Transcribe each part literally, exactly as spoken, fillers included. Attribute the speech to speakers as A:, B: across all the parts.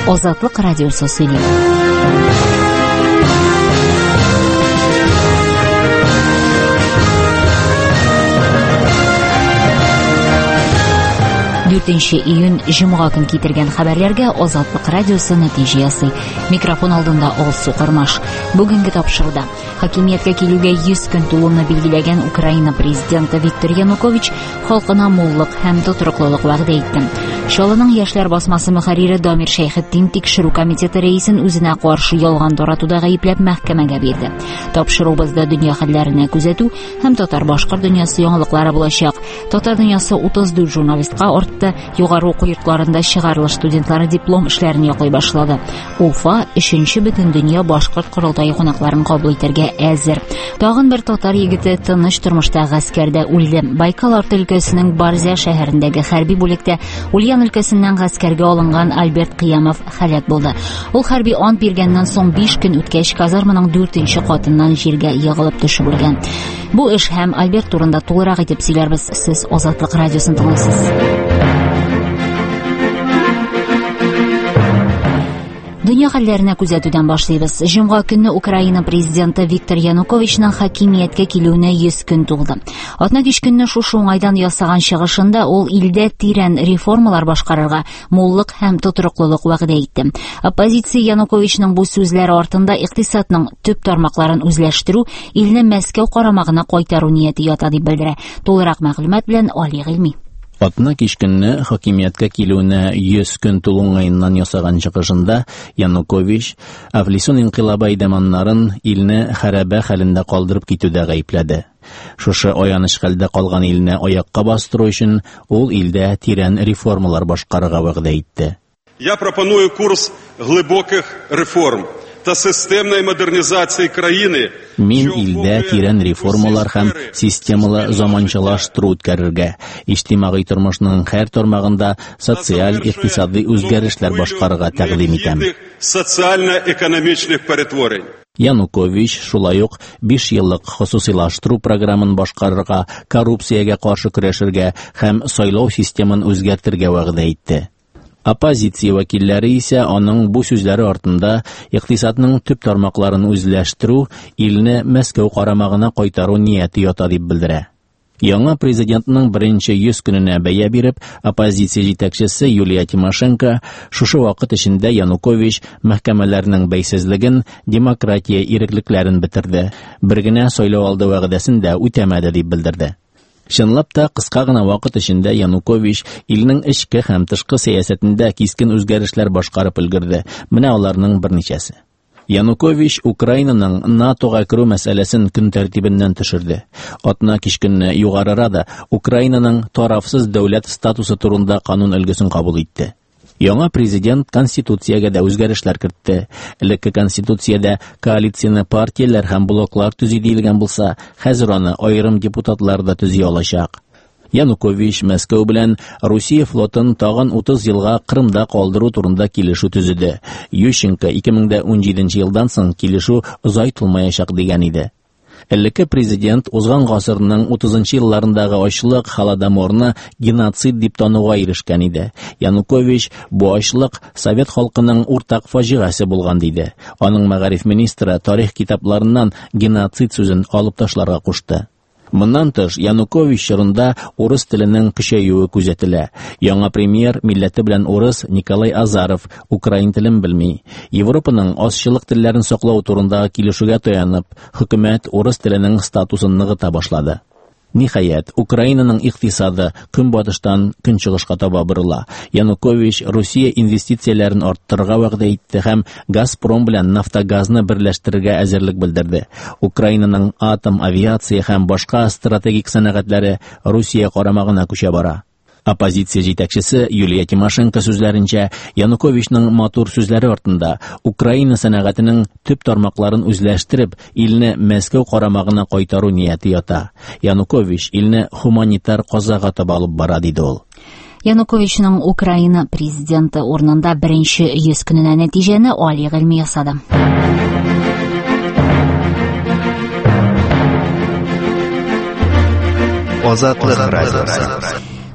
A: Ozodlik radiosi söyleydi. to'rtinchi iyun Jum'a kun keltirgan xabarlarga Ozodlik radiosi natija yasay. Mikrofon oldinda Olsu Qarmash. Bugungi topshiriqda hokimiyatga kelуге yuz kun to'lumni belgilagan Ukraina prezidenti Viktor Yanukovich xalqina mo'llik ham to'tiriqlilik va'da etdi. Sholining yoshlar bosmasi muharriri Domir Shayxiddin tekshiruv komiteti raisini o'zina qarshi yolg'on taratuvda ayblab mahkamaga berdi. Topshiriq bizda dunyo xallarini kuzatuv ham Tatar boshqa dunyosi yangiliklari bo'lacak. Tatar dunyosi o'ttiz to'rt jurnalistga ortda yuqori o'quv yurtlarida shigarli studentlari diplom ishlarini yoqlay boshladi. Ufa uchinchi butun dunyo boshqa qurultoyi qo'noqlarini qabul etarga hozir. Tag'in bir Tatar yigiti tinish turmushda askarda o'ldi. Baykal o'lkasining Barzya shahrindagi harbiy bo'lakda Ulyan o'lkasidan askarga olingan Albert Qiyamov halok bo'ldi. U harbiy ont bergandan so'ng besh kun o'tgach kazarmaning to'rtinchi qatimdan yerga yig'ilib tushib bo'lgan. Bu ish ham Albert turida to'liq aytib sizlarimiz siz Ozodlik radiosini tinglaysiz. Dunyo hallarini kuzatuvdan boshlaymiz. Jum'a kuni Ukraina prezidenti Viktor Yanukovichning hokimiyatga keluvine yuz kun to'ldi. altmış besh kunni shu sho'ng'aydan yasagan chiqishida u ilda tiran reformalar boshqararga, mo'llik ham to'tiriqlilik va'da etdi. Oppozitsiya Yanukovichning bu so'zlari ortida iqtisodning tub tarmoqlarini o'zlashtiruv, ilni Moskva qaramog'ina qaytaruv niyati yotadi deb bildirdi. To'liq ma'lumot bilan Oliy Ilmiy.
B: altmış besh kunni hokimiyatga keluvine yuz kun to'lungandan yasagan chiqishida Yanukovich Aflisun inqilobi aydamanlarin ilni xaraba holida qoldirib ketuvda aybladi. Shusha oyanish holda qolgan ilni oyoqqa bostirish uchun u ilda tiran reformalar boshqarishga va'da etdi.
C: Я пропоную курс глибоких реформ та системної модернізації країни.
B: Men ilda tiran reformalar ham sistemali zamonchilashtiruv o'tkazishga, ijtimoiy turmushning har tarmog'ida sotsial iqtisodiy o'zgarishlar boshqarishga taqdim etaman.
C: Социально-экономичных перетворень.
B: Yanukovich shulayuq besh yillik xususiylashtiruv programmini boshqarishga, korrupsiyaga qarshi kurashishga ham saylov sistemini o'zgartirishga va'da etdi. Oppozitsiya vakillari ise onun bu sözləri ortunda iqtisadning tub tarmoqlarini o'zlashtiruv, ilni Moskva qaramog'ina qaytaruv niyati yotadi deb bildirdi. Yangi prezidentning birinchi yuz kunini baya berib, oppozitsiya yetakchisi Yuliya Timoshenko shu vaqt ichida Yanukovich mahkamalarning baysizligin, demokratiya erkinliklarini bitirdi. Birgina saylovoldi va'dasini o'tamadi deb bildirdi. Şınlapda qisqagina vaqt içinde Yanukovich ilning ichki ham tashqi siyosatida keskin o'zgarishlar boshqarib ulgurdi. Mana ularning bir nechasi. Yanukovich Ukrainaning NATOga kiruv masalasini kun tartibidan tushirdi. altmış besh kunni yuqorirada Ukrainaning tarafsiz davlat statusi turida qonun ilgisini qabul etdi. Yangi prezident konstitutsiyaga da o'zgarishlar kiritdi. Ilki konstitutsiyada koalitsiyani partiyalar ham bloklar tuzilgan bo'lsa, hozir uni ayrim deputatlarda tuziy olacak. Yanukovich Moskva bilan Rossiya flotini tag'in o'ttiz yilga Qrimda qoldiruv turida kelishuv tuzdi. Yushchenko ikki ming o'n yedinchi yildan so'ng kelishuv uzaytirilmayacak degan edi. Ilki prezident o'zgan g'asrning o'ttizinchi yillarındagi ochliq holodomorni genotsid deb tanuvga erishgan edi. Yanukovich bu ochliq Sovet xalqining o'rtaq fojiasi bo'lgan dedi. Uning ma'rif ministri tarix kitoblaridan genotsid so'zini olib tashlarga qo'shdi. Bundan tış Yanukovich shirunda o'ris tilining kuchayuvi kuzatildi. Yangi premier millati bilan o'ris Nikolay Azarov ukrain tilini bilmay, Yevropaning ozchilik tillarini saqlov turindagi kelishuvga tayanib, hukumat o'ris tilining statusini nig'ita boshladi. Nihayat Ukrainaning iqtisodi kunbotishdan kunchiqishga to'g'ri burila. Yanukovich Rossiya investitsiyalarini orttirishga va'da etdi ham Gazprom bilan nafta-gazni birlashtirishga hozirlik bildirdi. Ukrainaning atom aviatsiya ham boshqa strategik sanoatlari Rossiya qaramog'ina ko'cha bora. Oppozitsiya yetakchisi Yuliya Timoshenko so'zlarincha Yanukovichning motor so'zlari ortida Ukraina sanoatining tub tarmoqlarini o'zlashtirib, ilni Moskva qaramog'ina qaytaruv niyati yota. Yanukovich ilni humanitar qozaga tabi olib boradi dedi.
A: Yanukovichning Ukraina prezidenti o'rnida birinchi yuz kunini natijani Oliy Ilmiy yasadi.
D: Ozodlik radiosi.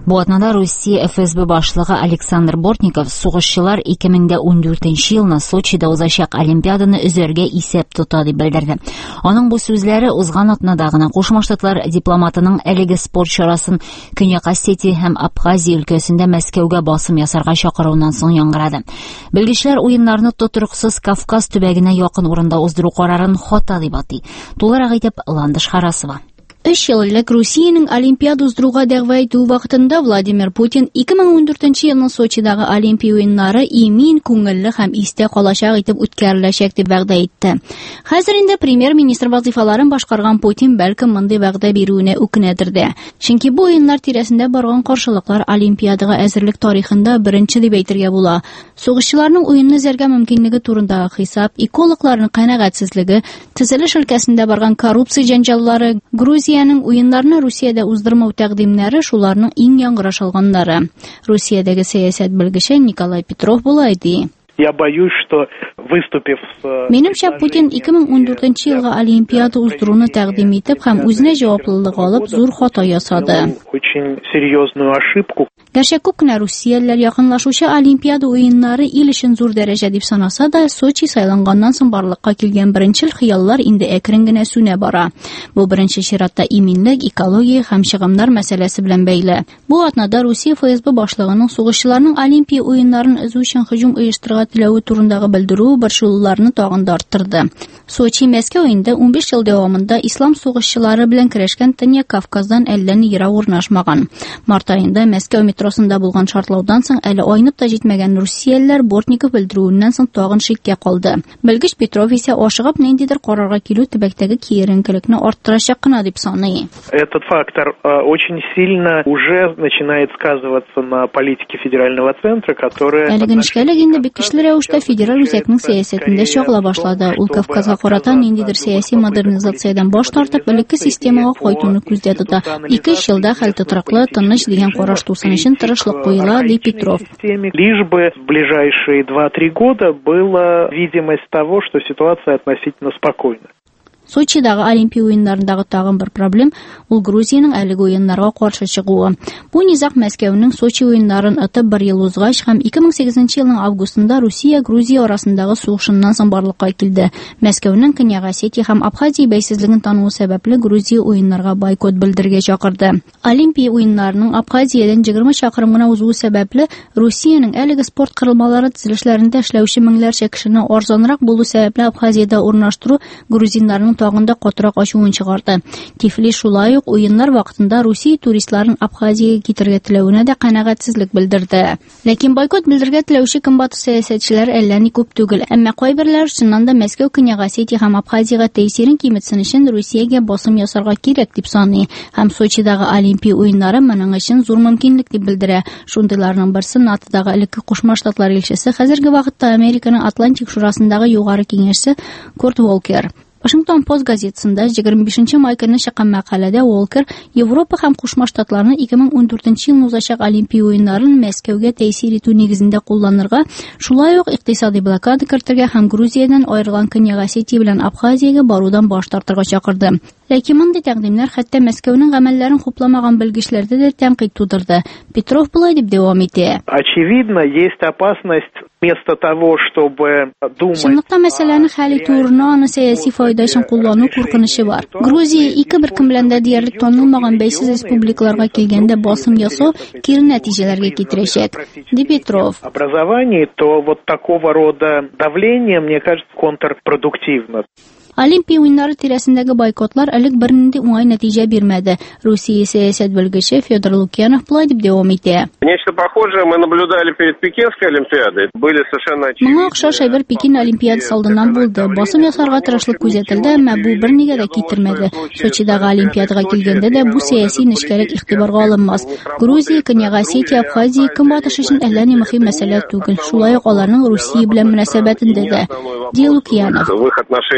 A: Бу атнада Россия эф эс бэ башлыгы Александр Бортников сугышчылар ике мең ундүртенче елны Сочида узачак Олимпиаданы үзәргә исәп тота дип белдерде. Аның бу сүзләре узган атнада гына Кушма Штатлар дипломатының әлеге спорт чарасын Көньяк Осетия һәм Абхазия өлкәсендә Мәскәүгә басым ясарга чакыруыннан соң яңгырады. Белгечләр уеннарны тотрыксыз Кавказ төбәгенә якын урында уздыру карарын хата дип атый. Тулырак әйтеп Ландыш Харасова.
D: Өч ел элек Русиянең Олимпиада уздыруга дәгъва итү вакытында Владимир Путин ике мең ундүртенче елның Сочидагы Олимпия уеннары имин, күңелле һәм истә калачак итеп үткәреләчәк дип вәгъдә итте. Хәзер инде премьер-министр вазифаларын башкарган Путин бәлкем мондый вәгъдә бирүенә үкенәдер дә. Чөнки бу уеннар тирәсендә барган каршылыклар Олимпиадага әзерлек тарихында беренче дип әйтергә була. Сугышчыларның уенны зәргә мөмкинлеге турындагы хисап, экологларның канәгатьсезлеге, төзелеш өлкәсендә барган коррупция җәнҗаллары, Грузия Россиянең уеннарны Русиядә уздырмау тәкъдимнәре шуларның иң яңгыраш алганнары. Россиядәге сәясәт белгече Николай Петров булай ди.
E: Я боюсь, что выступив с...
D: Минемчә, Путин ике мең ундүртенче елга Олимпиада уздыруны тәкъдим итеп һәм үзенә җаваплылык алып зур хата ясады.
E: Очень серьезную ошибку.
D: Гәрчә күп кенә русиялеләр якынлашучы Олимпиада уеннары ил өчен зур дәрәҗә дип санаса да, Сочи сайланганнан соң барлыкка килгән беренчел хыяллар инде әкрен генә сүнә бара. Бу беренче чиратта иминлек, экология һәм чыгымнар мәсьәләсе белән бәйле. Бу атнада Россия эф эс бэ башлыгының сугышчыларның Олимпия уеннарын өзү өчен һөҗүм оештырырга теләве турындагы белдерү борчулуларны тагын да арттырды. Сочи Мәскәү инде унбиш ел дәвамында ислам сугышчылары белән көрәшкән Төньяк Кавказдан әллә ни ерак урнашмаган. Март айында Мәскәү метросында булган шартлаудан соң әле айнып та җитмәгән русиялеләр Бортников белдерүеннән соң тагын шиккә калды. Белгеч Петров исә ашыгып ниндидер карарга килү төбәктәге киеренкелекне арттырачак кына дип саный.
E: Этот фактор э, очень сильно уже начинает сказываться на политике федерального центра, которая...
D: Әлеге нишкәлек инде бик көчле рәвештә федераль үзәкнең сәясәтендә чагыла башлады. Ул Кавказга карата ниндидер сәяси модернизациядән баш тартып, элекке системага кайтуны күздә тота. Ике-өч елда хәл тотрыклы, тыныч дигән караш тусын өчен тырышлык куела, ди Петров.
E: Лишь бы в ближайшие два-три года была видимость того, что ситуация относительно спокойна.
D: Сочидагы Олимпия уеннарындагы тагын бер проблем ул Грузиянең әлеге уеннарга каршы чыгуы. Бу низак Мәскәүнең Сочи уеннарын ытып бер ел узгач һәм ике мең сигезенче елның августында Россия Грузия арасындагы сугышыннан соң барлыкка килде. Мәскәүнең Көньяк Осетия һәм Абхазия бәйсезлеген тануы сәбәпле Грузия уеннарга бойкот белдергә чакырды. Олимпия уеннарының Абхазиядән егерме чакрым гына узуы сәбәпле Россиянең әлеге спорт кырылмалары төзелешләрендә эшләүче меңнәрчә кешене арзанрак булу сәбәпле Абхазиядә урнаштыру грузиннарның тагында катырак ачуын чыгарды. Тифлис шулай ук уеннар вакытында Россия туристларын Абхазиягә китергә теләвенә дә канәгатьсезлек белдерде. Ләкин бойкот белдергә теләүче көнбатыш сәясәтчеләр әллә ни күп түгел. Әмма кайберләр чыннан да Мәскәү, Көньяк Осетия һәм Абхазиягә тәэсирен киметсен өчен Россиягә басым ясарга кирәк дип саный. Һәм Сочидагы Олимпия уеннары моның өчен зур мөмкинлек дип белдерә. Шундыйларның берсе НАТОдагы элекке Кушма Штатлар илчесе, хәзерге вакытта Американың Атлантик шурасындагы югары киңәшчесе Курт Волкер. Washington Post газетасында егерме бишенче май көнне чыккан мәкаләдә Волкер Европа һәм Кушма Штатларны ике мең ундүртенче елның узачак Олимпия уеннарын Мәскәүгә тәэсир итү нигезендә кулланырга, шулай ук икътисади блокада кертергә һәм Грузиядән аерылган Көньяк Осетия белән Абхазиягә барудан баш тартырга чакырды. Ләкин мондый тәкъдимнәр хәтта Мәскәүнең гамәлләрен хупламаган белгечләрдә дә тәнкыйть тудырды. Петров булай дип дәвам итә.
E: Очевидно, есть опасность вместо того, чтобы думать...
D: Шунлыкта мәсьәләне хәл итү урынына аны сәяси файда өчен куллану куркынычы бар. Грузия ике бер кем белән дә диярлек танылмаган бәйсез республикаларга килгәндә басым ясау кире нәтиҗәләргә китерәчәк, ди Петров.
E: Образование, то вот такого рода давление, мне кажется, контрпродуктивно.
D: Олимпия уеннары тирәсендәге бойкотлар әлек бернинди уңай нәтиҗә бирмәде. Россия сәясәт белгече Федор Лукьянов булай дип дәвам итә.
F: Нечто похожее мы наблюдали перед Пекинской Олимпиадой. Были совершенно очевидны.
D: Моңа охшаш әйбер Пекин Олимпиадасы алдыннан булды. Басым ясарга тырышлык күзәтелде, әмма бу бернигә дә китермәде. Сочидагы Олимпиадага килгәндә дә бу сәяси нечкәлек игътибарга алынмас. Грузия, Көньяк Осетия, Абхазия көнбатыш өчен әллә ни мөһим мәсьәлә түгел. Шулай ук аларның Россия белән мөнәсәбәтендә дә. Ди Лукьянов.
F: В их отношениях с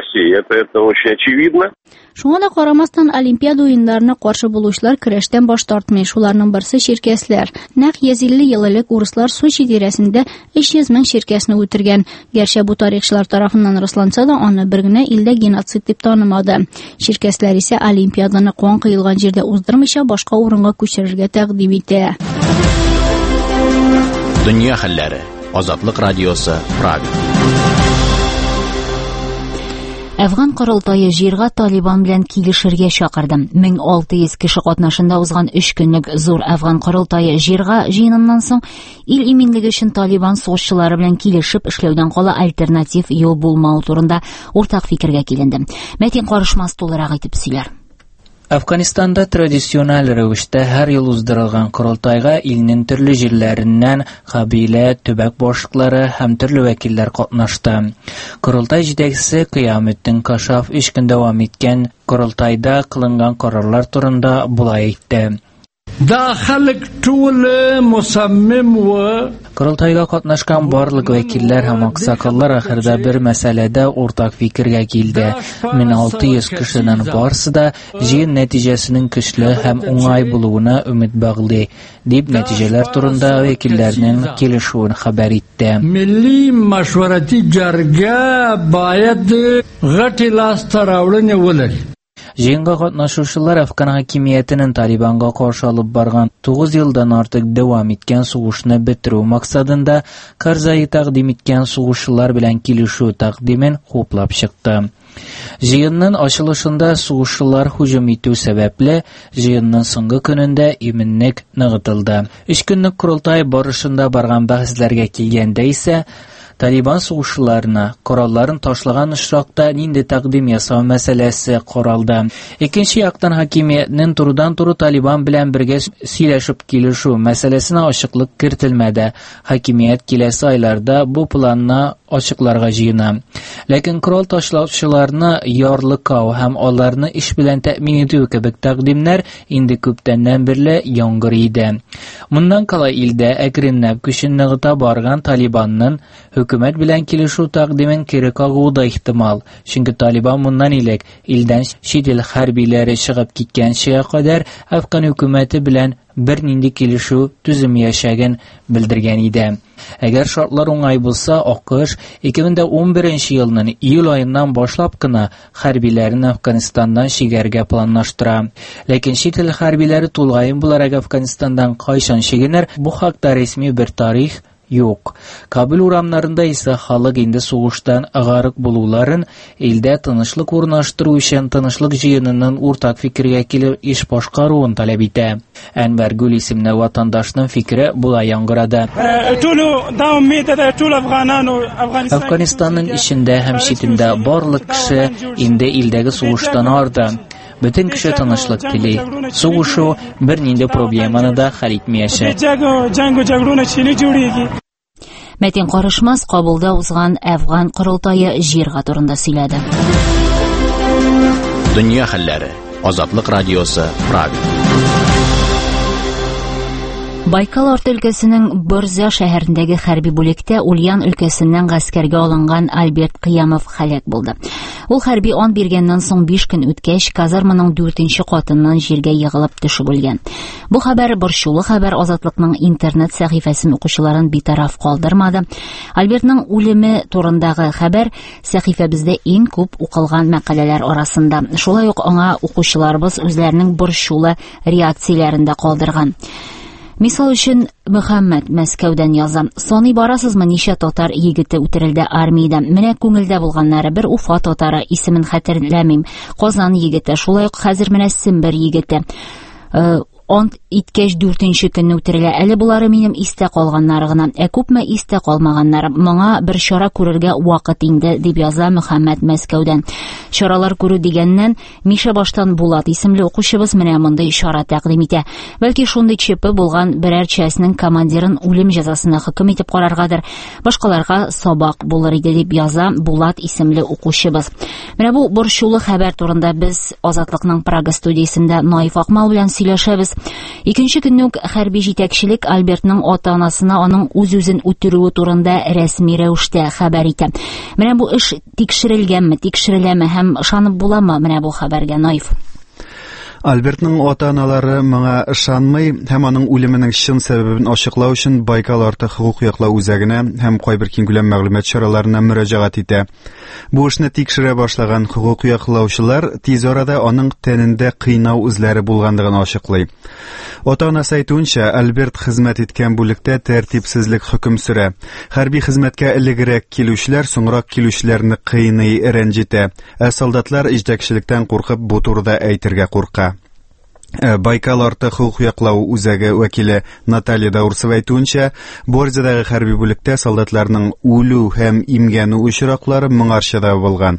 F: России. Это, это очень очевидно.
D: Шуңа да карамастан Олимпиада уеннарына каршы булучылар көрәштән баш тартмый. Шуларның берсе ширкәсләр. Нәкъ йөз илле ел элек урыслар Сочи тирәсендә өч йөз мең ширкәсне үтергән. Гәрчә бу тарихчылар тарафыннан расланса да, аны бер генә илдә геноцид дип танымады. Ширкәсләр исә Олимпиаданы куан кыйлган җирдә уздырмыйча башка урынга күчерергә тәкъдим итә.
B: Дөнья хәлләре. Азатлык радиосы, Прага.
A: Әфган корылтайы җиргә Талибан белән килешергә чакырды. мең алты йөз кеше катнашында узган өч көнлек зур Әфган корылтайы җиргә җыеныннан соң ил иминлеге өчен Талибан сугышчылары белән килешеп эшләүдән кала альтернатив юл булмау турында уртак фикергә киленде. Мәтин Карышмас тулырак итеп сөйләр.
G: Әфганистанда традициональ рәвештә һәр ел уздырылган корылтайга илнең төрле җирләреннән кабилә, төбәк башлыклары һәм төрле вәкилләр катнашты. Корылтай җитәкчесе Кыяметтин Кашаф өч көн дәвам иткән корылтайда кылынган карарлар турында булай әйтте.
H: Да халык тулы мусаммим ва
G: Корылтайга катнашкан барлык вәкилләр һәм аксакаллар ахырда бер мәсьәләдә уртак фикергә килде. мең алты йөз кешенең барысы да җыен нәтиҗәсенең көчле һәм уңай булуына өмид баглый, дип нәтиҗәләр турында вәкилләрнең килешүен хәбәр итте.
H: Милли мәшварати җарга баят гатилас таравлыны вулар.
G: Җыенга катнашучылар Әфган хакимиятенең Талибанга каршы алып барган тугыз елдан артык дәвам иткән сугышны бетерү максатында Карзай тәкъдим иткән сугышчылар белән килешү тәкъдимен хуплап чыкты. Җыенның ачылышында сугышчылар һөҗүм итү сәбәпле җыенның соңгы көнендә иминлек ныгытылды. Өч көнлек курултай барышында барган бәхәсләргә килгәндә исә Талибан сугышчыларына коралларын ташлаган очракта нинди тәкъдим ясау мәсьәләсе каралды. Икенче яктан хакимиятнең турыдан-туры Талибан белән бергә сөйләшеп килешү мәсьәләсенә ачыклык кертелмәде. Хакимият киләсе айларда бу планны ачыкларга җыена. Ләкин корал ташлаучыларны ярлыкау һәм аларны иш белән тәэмин итү кебек тәкъдимнәр инде күптәннән бирле яңгыр иде. Моннан кала илдә әкренләп көчен ныгыта барган Талибанның хөкүмәт белән килешү тәкъдимен кире кагуы да ихтимал. Чөнки Талибан моннан элек илдән чит ил хәрбиләре чыгып киткәнчегә кадәр Әфган хөкүмәте белән бер нинди килешү төзем яшәгән белдергән иде. Әгәр шартлар уңай булса, АКШ ике мең унберенче елның июль аеннан башлап кына хәрбиләрен Әфганистаннан чигәргә планлаштыра. Ләкин чит ил хәрбиләре тулгайын буларак Әфганистандан кайчан чигенер, бу хакта рәсми бер тарих юк. Кабул урамнарында исә халык инде сугыштан агарык булуларын, илдә тынычлык урнаштыру өчен тынычлык җыенының уртак фикергә килеп иш башкаруын таләп итә. Әнвәр Гүл исемле ватандашның фикере булай яңгырады. Әфганистанның ичендә һәм читендә барлык кеше инде илдәге сугыштан арды. Бөтен кеше тынычлык тили. Сугышу бер нинди проблеманы да хәл итмәячәк.
A: Мәтин Карышмас кабулда узган Әфган корылтайы җиргә турында сөйләде.
B: Дөнья хәлләре. Азатлык радиосы, Прага.
A: Байкал арты өлкәсенең Борза шәһәрендәге хәрби бүлектә Ульян өлкәсеннән гаскәргә алынган Альберт Кыямов һәлак булды. Ул хәрби ан биргәннән соң биш көн үткәч казарманың дүртенче катыннан җиргә егылып төшеп үлгән. Бу хәбәр борчулы хәбәр Азатлыкның интернет сәхифәсен укучыларын битараф калдырмады. Альбертның үлеме турындагы хәбәр сәхифәбездә иң күп укылган мәкаләләр арасында. Шулай ук аңа укучыларыбыз үзләренең борчулы реакцияләрен дә калдырган. Мисал өчен Мөхәммәд Мәскәүдән яза. Саный барасызмы ничә татар егете үтерелде армиядә. Менә күңелдә булганнары бер Уфа татары, исемен хәтерләмим. Казан егете, шулай ук хәзер менә Сембер егете. Ант иткәч дүртенче көнне үтерелә. Әле булары минем истә калганнары гына. Ә күпме истә калмаганнары. Моңа бер чара күрергә вакыт инде, дип яза Мөхәммәд Мәскәүдән. Чаралар күрү дигәннән Миша баштан Булат исемле укучыбыз менә мондай чара тәкъдим итә. Бәлки шундый чепе булган берәр частьнең командирын үлем җәзасына хөкем итеп караргадыр. Башкаларга сабак булыр иде, дип яза Булат исемле укучыбыз. Менә бу борчулы хәбәр турында без Азатлыкның Прага студиясендә Наиф Акмал белән сөйләшәбез. Икенче көнне үк хәрби җитәкчелек Альбертның ата-анасына аның үз-үзен үтерүе турында рәсми рәвештә хәбәр итә. Менә бу эш тикшерелгәнме, тикшереләме һәм ышанып буламы менә бу хәбәргә, Наиф?
I: Альбертның ата-аналары моңа ышанмый һәм аның үлеменең чын сәбәбен ачыклау өчен Байкал арты хокук яклау үзәгенә һәм кайбер киңкүләм мәгълүмат чараларына мөрәҗәгать итә. Бу эшне тикшерә башлаган хокук яклаучылар тиз арада аның тәнендә кыйнау эзләре булганлыгын ачыклый. Ата-анасы әйтүенчә, Альберт хезмәт иткән бүлектә тәртипсезлек хөкем сөрә. Хәрби хезмәткә элегрәк килүчеләр соңрак килүчеләрне кыйный, рәнҗитә, ә солдатлар җитәкчелектән куркып бу турыда әйтергә курка. Байкал арты хокук яклау үзәге вәкиле Наталья Даурсова әйтүенчә, Борзадагы хәрби бүлектә солдатларның үлү һәм имгәнү очраклары моңарчада булган.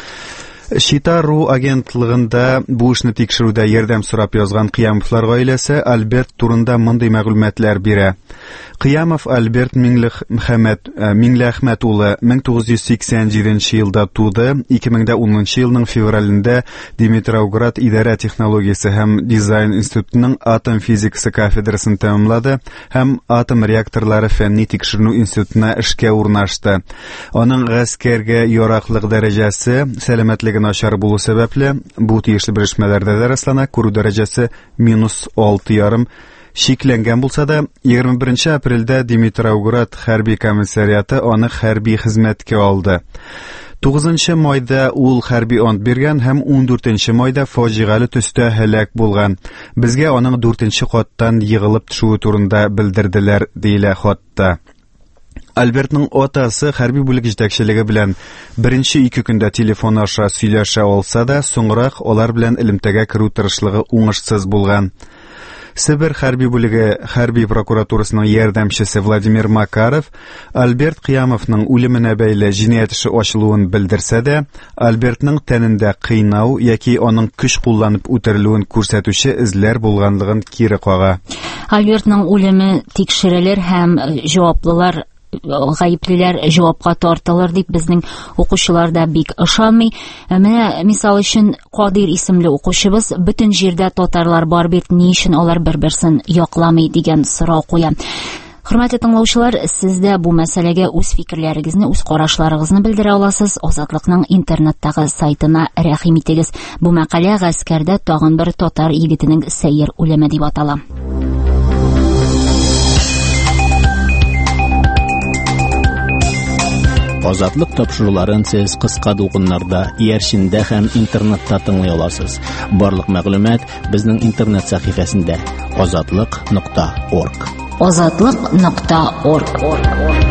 I: Шитару агентлыгында бу эшне тикшерүдә ярдәм сорап язган Кыямовлар гаиләсе Альберт турында мондый мәгълүматлар бирә. Кыямов Альберт Миңлехмәт Миңләхмәт улы мең тугыз йөз сиксән җиденче елда туды. ике мең унынчы елның февралендә Димитровград идарә технологиясе һәм дизайн институтының атом физикасы кафедрасын тәмамлады һәм атом реакторлары фәнни тикшерү институтына эшкә урнашты. Аның гаскәргә яраклык дәрәҗәсе сәламәтлеге начар булу сәбәпле бу тиешле белешмәләрдә дә раслана, күрү дәрәҗәсе минус алты ярым шикләнгән булса да, егерме беренче апрельдә Димитровград хәрби комиссариаты аны хәрби хезмәткә алды. тугызынчы майда ул хәрби ант биргән һәм ундүртенче майда фаҗигале төстә һәлак булган. Безгә аның дүртенче каттан егылып төшүе турында белдерделәр, диелә хатта. Альбертның атасы хәрби бүлек җитәкчелеге белән беренче ике көндә телефон аша сөйләшә алса да, соңрак алар белән элемтәгә керү тырышлыгы уңышсыз булган. Себер хәрби бүлеге хәрби прокуратурасының ярдәмчесе Владимир Макаров Альберт Кыямовның үлеменә бәйле җинаять эше ачылуын белдерсә дә, Альбертның тәнендә кыйнау яки аның көч кулланып үтерелүен күрсәтүче эзләр булганлыгын кире кага.
A: Альбертның үлеме тикшерелер һәм җаваплылар гаеплеләр җавапка тартылыр дип безнең укучылар да бик ышанмый. Менә мисал өчен Кадир исемле укучыбыз бөтен җирдә татарлар бар бит, ни өчен алар бер-берсен якламый дигән сорау куя. Хөрмәтле тыңлаучылар, сез дә бу мәсьәләгә үз фикерләрегезне, үз карашларыгызны белдерә аласыз. Азатлыкның интернеттагы сайтына рәхим итегез. Бу мәкалә гаскәрдә тагын бер татар егетенең сәер үлеме дип атала.
B: Азатлык тапшыруларын сез кыска дулкыннарда, иярчиндә һәм интернетта тыңлый аласыз. Барлык мәгълүмат безнең интернет сәхифәсендә азатлык нокта орг.
A: азатлык нокта орг.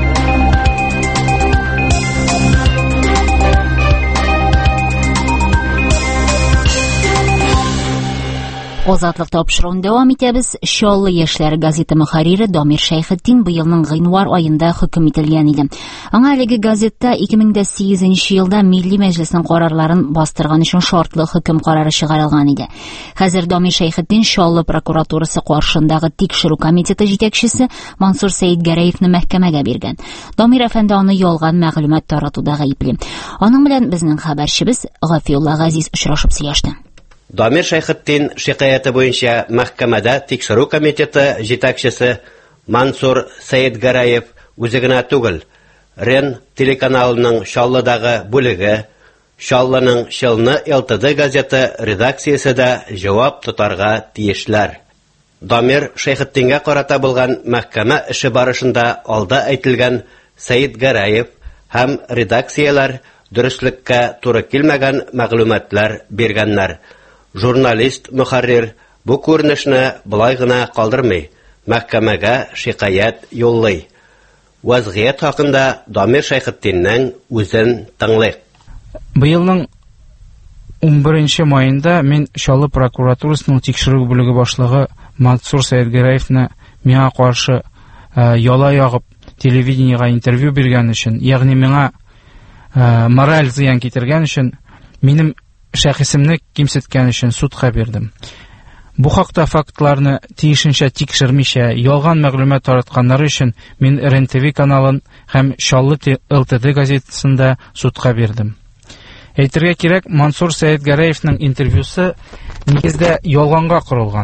A: Азатлык тапшыруын дәвам итәбез. Чаллы яшьләр газеты мөхәррире Дамир Шәйхетдин быелның гыйнвар аенда хөкем ителгән иде. Аңа әлеге газетта ике мең сигезенче елда Милли Мәҗлеснең карарларын бастырган өчен шартлы хөкем карары чыгарылган иде. Хәзер Дамир Шәйхетдин Чаллы прокуратурасы каршындагы тикшерү комитеты җитәкчесе Мансур Сәйдгәрәевне мәхкәмәгә биргән. Дамир әфәнде аны ялган мәгълүмат таратуда гаепле. Аның белән безнең хәбәрчебез Гафиулла Газиз очрашып сөйләште.
J: Дамир Шәйхетдин шикаяты буенча мәхкәмәдә тикшерү комитеты җитәкчесе Мансур Сәйдгәрәев үзе генә түгел, Рен телеканалының Чаллыдагы бүлеге, Чаллының Чалны ЛТД газеты редакциясе дә җавап тотарга тиешләр. Дамир Шәйхетдингә карата булган мәхкәмә эше барышында алда әйтелгән Сәйдгәрәев һәм редакцияләр дөреслеккә туры килмәгән мәгълүматлар биргәннәр. Журналист, мөхәррир бу күренешне былай гына калдырмый, мәхкәмәгә шикаят юллый. Вазгыять хакында Дамир Шәйхетдиннең үзен тыңлыйк.
K: Быелның унберенче майында мин Чаллы прокуратурасының тикшерү бүлеге башлыгы Мансур Сәйдгәрәевне миңа каршы яла ягып телевидениегә интервью биргән өчен, ягъни миңа мораль зыян китергән өчен, минем шәхесемне кимсеткән өчен судка бирдем. Бу хакта фактларны тиешенчә тикшермичә, ялган мәгълүмат таратканнары өчен мин Рен ТВ каналын һәм Чаллы ЛТД газетасында судка бирдем. Әйтергә кирәк, Мансур Сәйдгәрәевнең интервьюсы нигездә ялганга корылган.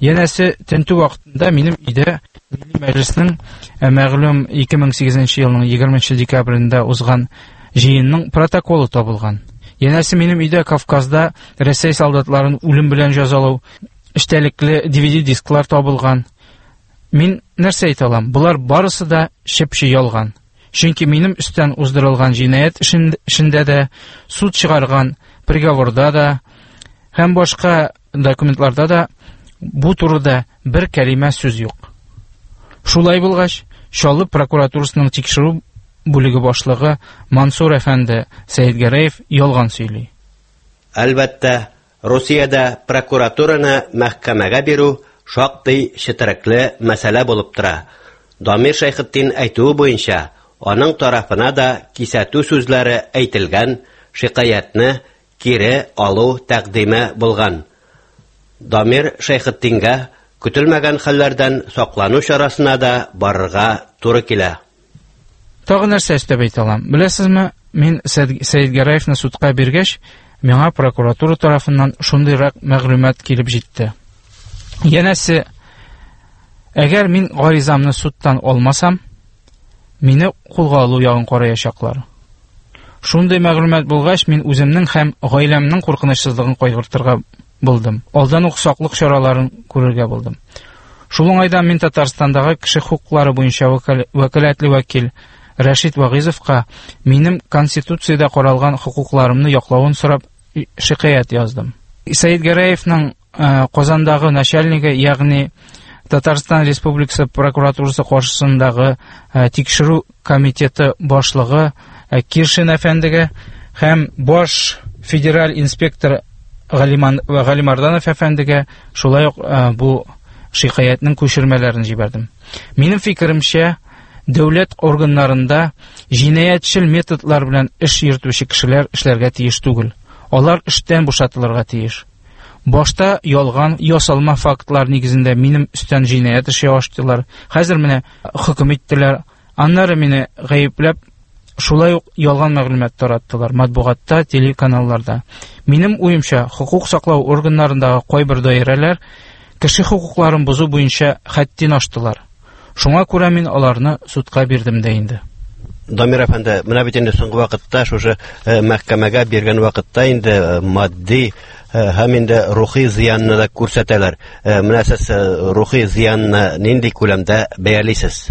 K: Янәсе, тентү вакытында минем өйдә Милли Мәҗлеснең мәгълүм ике мең сигезенче елның егерменче декабрендә узган җыенның протоколы табылган. Янәсе, минем өйдә Кавказда Рәсәй солдатларын үлем белән җәзалау эчтәлекле ди ви ди-дисклар табылган. Мин нәрсә әйтә алам? Булар барысы да шепче ялган. Чөнки минем өстән уздырылган җинаять эшендә дә, суд чыгарган приговорда да һәм башка документларда да бу турыда бер кәлимә сүз юк. Шулай булгач, Чаллы прокуратурасының тикшерү бүлеге башлыгы Мансур әфәнде Сәйдгәрәев ялган сөйли.
J: Әлбәттә, Русиядә прокуратураны мәхкәмәгә бирү шактый четерекле мәсьәлә булып тора. Дамир Шәйхетдин әйтүе буенча, аның тарафына да кисәтү сүзләре әйтелгән, шикаятны кире алу тәкъдиме булган. Дамир Шәйхетдингә көтелмәгән хәлләрдән саклану чарасына да барырга туры килә.
K: Тагы нәрсә өстәп әйтә алам? Беләсезме, мин Сәйдгәрәевне судка биргәч, миңа прокуратура тарафыннан шундыйрак мәгълүмат килеп җитте. Янәсе, әгәр мин гаризамны судтан алмасам, мине кулга алу ягын караячаклар. Шундый мәгълүмат булгач, мин үземнең һәм гаиләмнең куркынычсызлыгын кайгыртырга булдым. Алдан ук саклык чараларын күрергә булдым. Шул уңайдан мин Татарстандагы кеше хукуклары буенча вәкаләтле вәкил Рәшит Вагызовка минем Конституциядә каралган хукукларымны яклавын сорап шикаят яздым. Сәйдгәрәевнең Казандагы начальнигы, ягъни Татарстан Республикасы прокуратурасы каршысындагы тикшерү комитеты башлыгы Киршин әфәндегә һәм баш федераль инспектор Галимарданов әфәндегә шулай ук бу шикаятның күчермәләрен җибәрдем. Минем фикеремчә, дәүләт органнарында җинаятьчел методлар белән эш йөртүче кешеләр эшләргә тиеш түгел. Алар эштән бушатылырга тиеш. Башта ялган, ясалма фактлар нигезендә минем өстән җинаять эше ачтылар. Хәзер менә хөкем иттеләр. Аннары мине гаепләп, шулай ук ялган мәгълүмат тараттылар матбугатта, телеканалларда. Минем уемча, хукук саклау органнарындагы кайбер даирәләр кеше хукукларын бузу буенча хәттин аштылар. Шуңа күрә мин аларны судка бирдем дә инде.
J: Дамир әфәнде, менә бит инде соңгы вакытта, шушы мәхкәмәгә биргән вакытта инде матди һәм инде рухи зыянны да күрсәтәләр. Менә сез рухи зыянны нинди күләмдә бәялисез?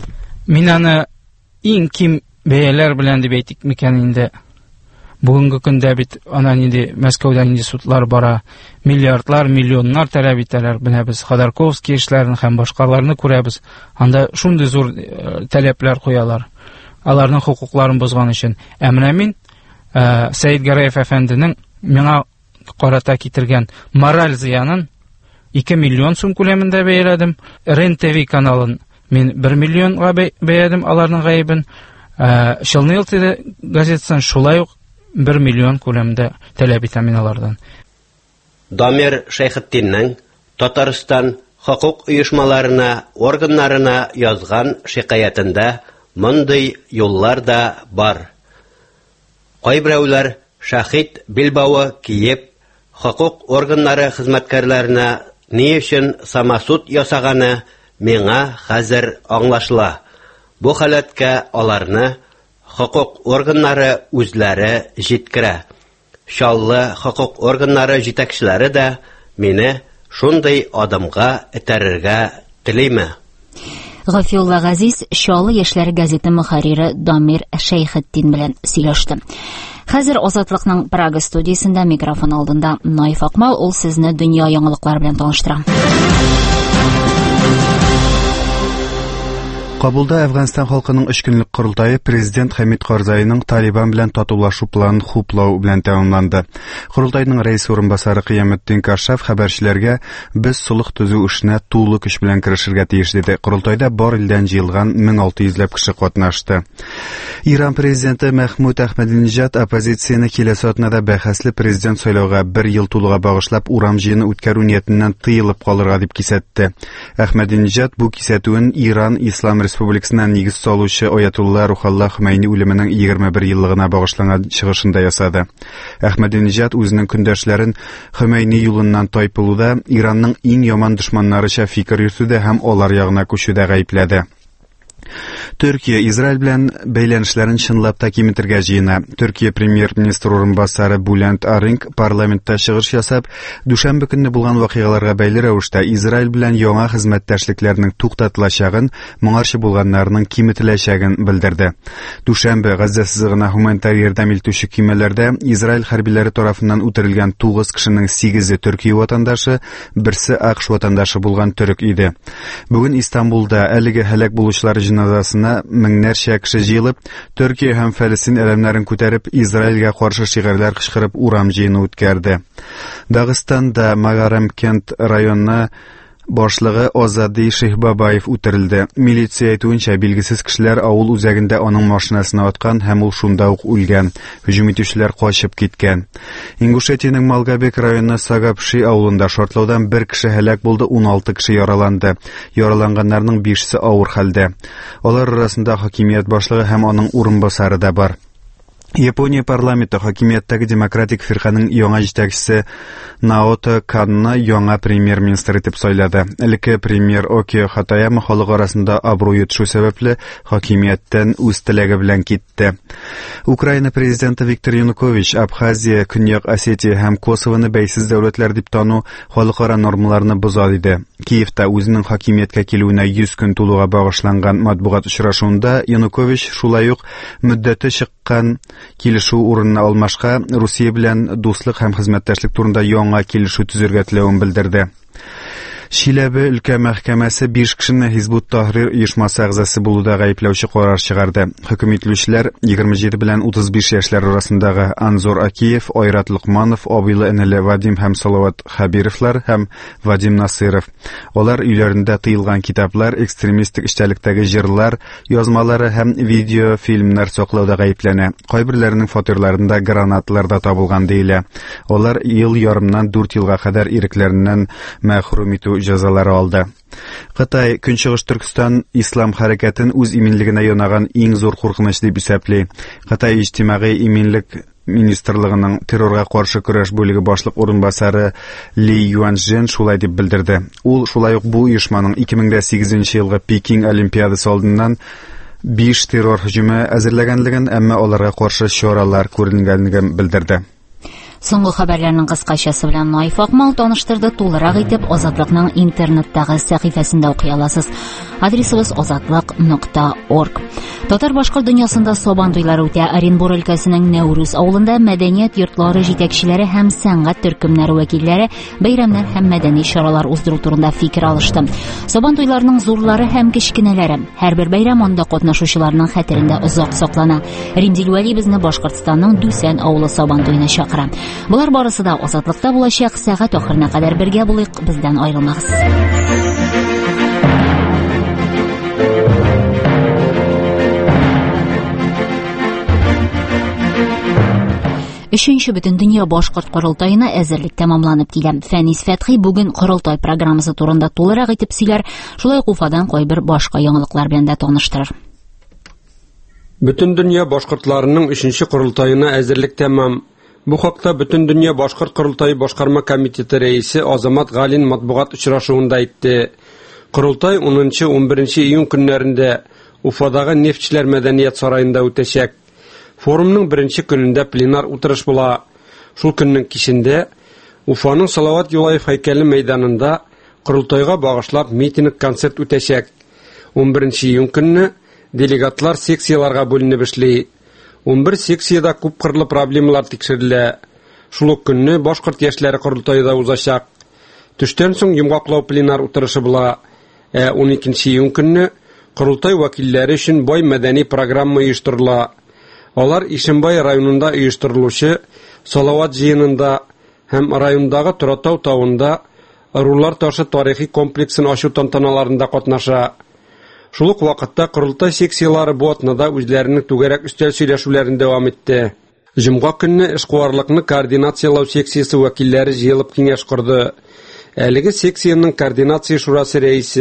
K: Мин аны иң ким бәяләр белән дип әйтик микән инде. Бүгенге көндә бит ана нинди Мәскәүдә нинди судлар бара, миллиардлар, миллионнар таләп итәләр. Менә без Ходорковский эшләрен һәм башкаларны күрәбез. Анда шундый зур таләпләр куялар. Аларның хукукларын бозган өчен. Ә менә мин Сәйдгәрәев әфәнденең миңа карата китергән мораль зыянын ике миллион сум күләмендә бәяләдем. РЕН-ТВ каналын мин бер миллионга бәяләдем аларның гаебен. Шылны ел газетасын шулай ук бер миллион күләмендә таләп итәм мин алардан.
J: Дамир Шәйхетдиннең Татарстан хукук оешмаларына, органнарына язган шикаятында мондый юллар да бар. Кайберәүләр шахид билбавы киеп, хукук органнары хезмәткәрләренә ни өчен самасуд ясаганы миңа хәзер аңлашыла. Бу халәткә аларны хукук органнары үзләре җиткерә. Чаллы хукук органнары җитәкчеләре дә мине шундый адымга этәрергә телиме.
A: Гафилла Газиз Чаллы яшьләр газеты мөхәррире Дамир Шәйхетдин белән сөйләште. Хәзер Азатлыкның Прага студиясендә микрофон алдында Наиф Акмал, ул сезне дөнья яңалыклары белән таныштыра.
I: Кабулда Әфганстан халкының өч көнлек курултайы президент Хамид Карзайның Талибан белән татулашу планын хуплау белән тәмамланды. Курултайның рәис урынбасары Кыяметдин Каршав хәбәрчеләргә без сулык төзү эшенә тулы көч белән керешергә тиеш диде. Курултайда бар илдән җыелган мең алты йөзләп кеше катнашты. Иран президенты Мәхмүд Әхмәдинеҗад оппозицияне киләсе атнада бәхәсле президент сайлауга бер ел тулуга багышлап урам җыены үткәрү ниятеннән тыелып калырга дип кисәтте. Әхмәдинеҗад бу кисәтүен Иран Ислам Республикасыннан нигез салучы Аятулла Рухалла Хомейни үлеменең егерме бер еллыгына багышланган чыгышында ясады. Әхмәдинеҗад үзенең көндәшләрен Хомейни юлыннан тайпылуда, Иранның иң яман дошманнарыча фикер йөртүдә һәм алар ягына күчүдә гаепләде. Төркия Израиль белән бәйләнешләрен чынлап та киметергә җыена. Төркия премьер-министр урынбасары Булент Аринг парламентта чыгыш ясап, дүшәмбе көнне булган вакыйгаларга бәйле рәвештә Израиль белән яңа хезмәттәшлекләрнең туктатылачагын, моңарчы булганнарның киметеләчәген белдерде. Дүшәмбе Газза сызыгына гуманитар ярдәм итүче кимәләрдә Израиль хәрбиләре тарафыннан үтерелгән тугыз кешенең сигезе Төркия ватандашы, берсе АКШ ватандашы булган төрек иде. Бүген Истанбулда әлеге һәлак булучылар җиназасына меңнәрчә кеше җыелып, Төркия һәм Фәлестин әлемнәрен күтәреп, Израильгә каршы шигырьләр кычкырып урам җыены үткәрде. Дагыстанда Магарам кент районына башлыгы Азади Шехбабаев үтерелде. Милиция әйтүенчә, билгесез кешеләр авыл үзәгендә аның машинасына аткан һәм ул шунда ук үлгән. Һөҗүм итүчеләр качып киткән. Ингушетиянең Малгабек районы Сагапши авылында шартлаудан бер кеше һәлак булды, уналты кеше яраланды. Яраланганнарның бишесе авыр хәлдә. Алар арасында хакимият башлыгы һәм аның урынбасары да бар. Япония парламенты хакимияттәге демократик фирканың яңа җитәкчесе Наото Канны яңа премьер-министр итеп сайлады. Элекке премьер Окио Хатаяма халык арасында абруй төшү сәбәпле хакимияттән үз теләге белән китте. Украина президенты Виктор Янукович Абхазия, Көньяк Осетия һәм Косовоны бәйсез дәүләтләр дип тану халыкара нормаларны боза диде. Киевта үзенең хакимияткә килүенә йөз көн тулуга багышланган матбугат очрашуында Янукович шулай ук мөддәте чыккан килешү урынына алмашка Русия белән дуслык һәм хезмәттәшлек турында яңа килешү төзергә теләвен белдерде. Шиләбе өлкә мәхкәмәсе биш кешене Хизбут Тахрир оешмасы әгъзасы булуда гаепләүче карар чыгарды. Хөкем итүчеләр егерме җиде белән утыз биш яшьләр арасындагы Анзор Акиев, Айрат Лукманов, Абыйлы энеле Вадим һәм Салават Хабировлар һәм Вадим Насыров. Алар өйләрендә тыелган китаплар, экстремистик эчтәлектәге җырлар, язмалары һәм видео фильмнар саклауда гаепләнә. Кайберләренең фатирларында гранаталар да табылган диелә. Алар ел ярымнан дүрт елга кадәр ирекләреннән мәхрүм итү җәзалары алды. Кытай Көнчыгыш Төркстан ислам хәрәкәтен үз иминлегенә янаган иң зур куркыныч дип исәпли. Кытай иҗтимагый иминлек министрлыгының террорга каршы көрәш бүлеге башлык урынбасары Ли Юаньжен шулай дип белдерде. Ул шулай ук бу оешманың ике мең сигезенче елгы Пекин Олимпиадасы алдыннан биш террор һөҗүме әзерләгәнлеген, әмма аларга каршы чаралар күрелгәнлеген белдерде.
A: Соңгы хәбәрләрнең кыскачасы белән Наиф Акмал таныштырды. Тулырак итеп Азатлыкның интернеттагы сәхифәсендә укый аласыз. Адресыбыз азатлык нокта орг. Татар башкорт дөньясында Сабан туйлары үтә. Оренбур өлкәсенең Нәүрүз авылында мәдәният йортлары җитәкчеләре һәм сәнгать төркемнәре вәкилләре бәйрәмнәр һәм мәдәни чаралар уздыру турында фикер алышты. Сабан туйларының зурлары һәм кечкенәләре һәрбер бәйрәм анда катнашучыларның хәтерендә озак саклана. Римзил Вәли безне Башкортстанның Дүсән авылы Сабан туена чакыра. Булар барысы да Азатлыкта булачак. Сәгать ахырына кадәр бергә булыйк, бездән аерылмагыз. Өченче бөтен дөнья башкорт корылтаена әзерлек тәмамланып килә. Фәнис Фәтхи бүген корылтай программасы турында тулырак итеп сөйләр, шулай Уфадан кайбер башка яңалыклар белән дә таныштырыр.
L: Бөтен дөнья башкортларының өченче корылтаена әзерлек тәмам. Бу хакта Бөтен дөнья башкорт корылтайы башкарма комитеты рәисе Азамат Галин матбугат очрашуында әйтте. Корылтай унынчы - унберенче июнь көннәрендә Уфадагы Нефтчеләр мәдәният сараенда үтәчәк. Форумның беренче көнендә пленар утырыш була. Шул көннең кичендә Уфаның Салават Юлаев һәйкәле мәйданында корылтайга багышлап митинг концерт үтәчәк. унберенче июнь көнне делегатлар секцияларга бүленеп эшли. унбер секцияда күп кырлы проблемалар тикшерелә. Шул ук көнне башкорт яшьләре корылтайда узачак. Төштән соң йомгаклау пленар утырышы була. Ә уникенче июнь көнне корылтай вәкилләре өчен бай мәдәни программа оештырыла. Алар Ишембай районында оештырылучы Салават җыенында һәм райондагы Торатау тауында Рулар ташы тарихи комплексын ачу тантаналарында катнаша. Шул ук вакытта корылтай секциялары бу атнада үзләренең түгәрәк өстәл сөйләшүләрен дәвам итте. Җомга көнне эшкуарлыкны координациялау секциясе вәкилләре җыелып киңәш корды. Әлеге секциянең координация шурасы рәисе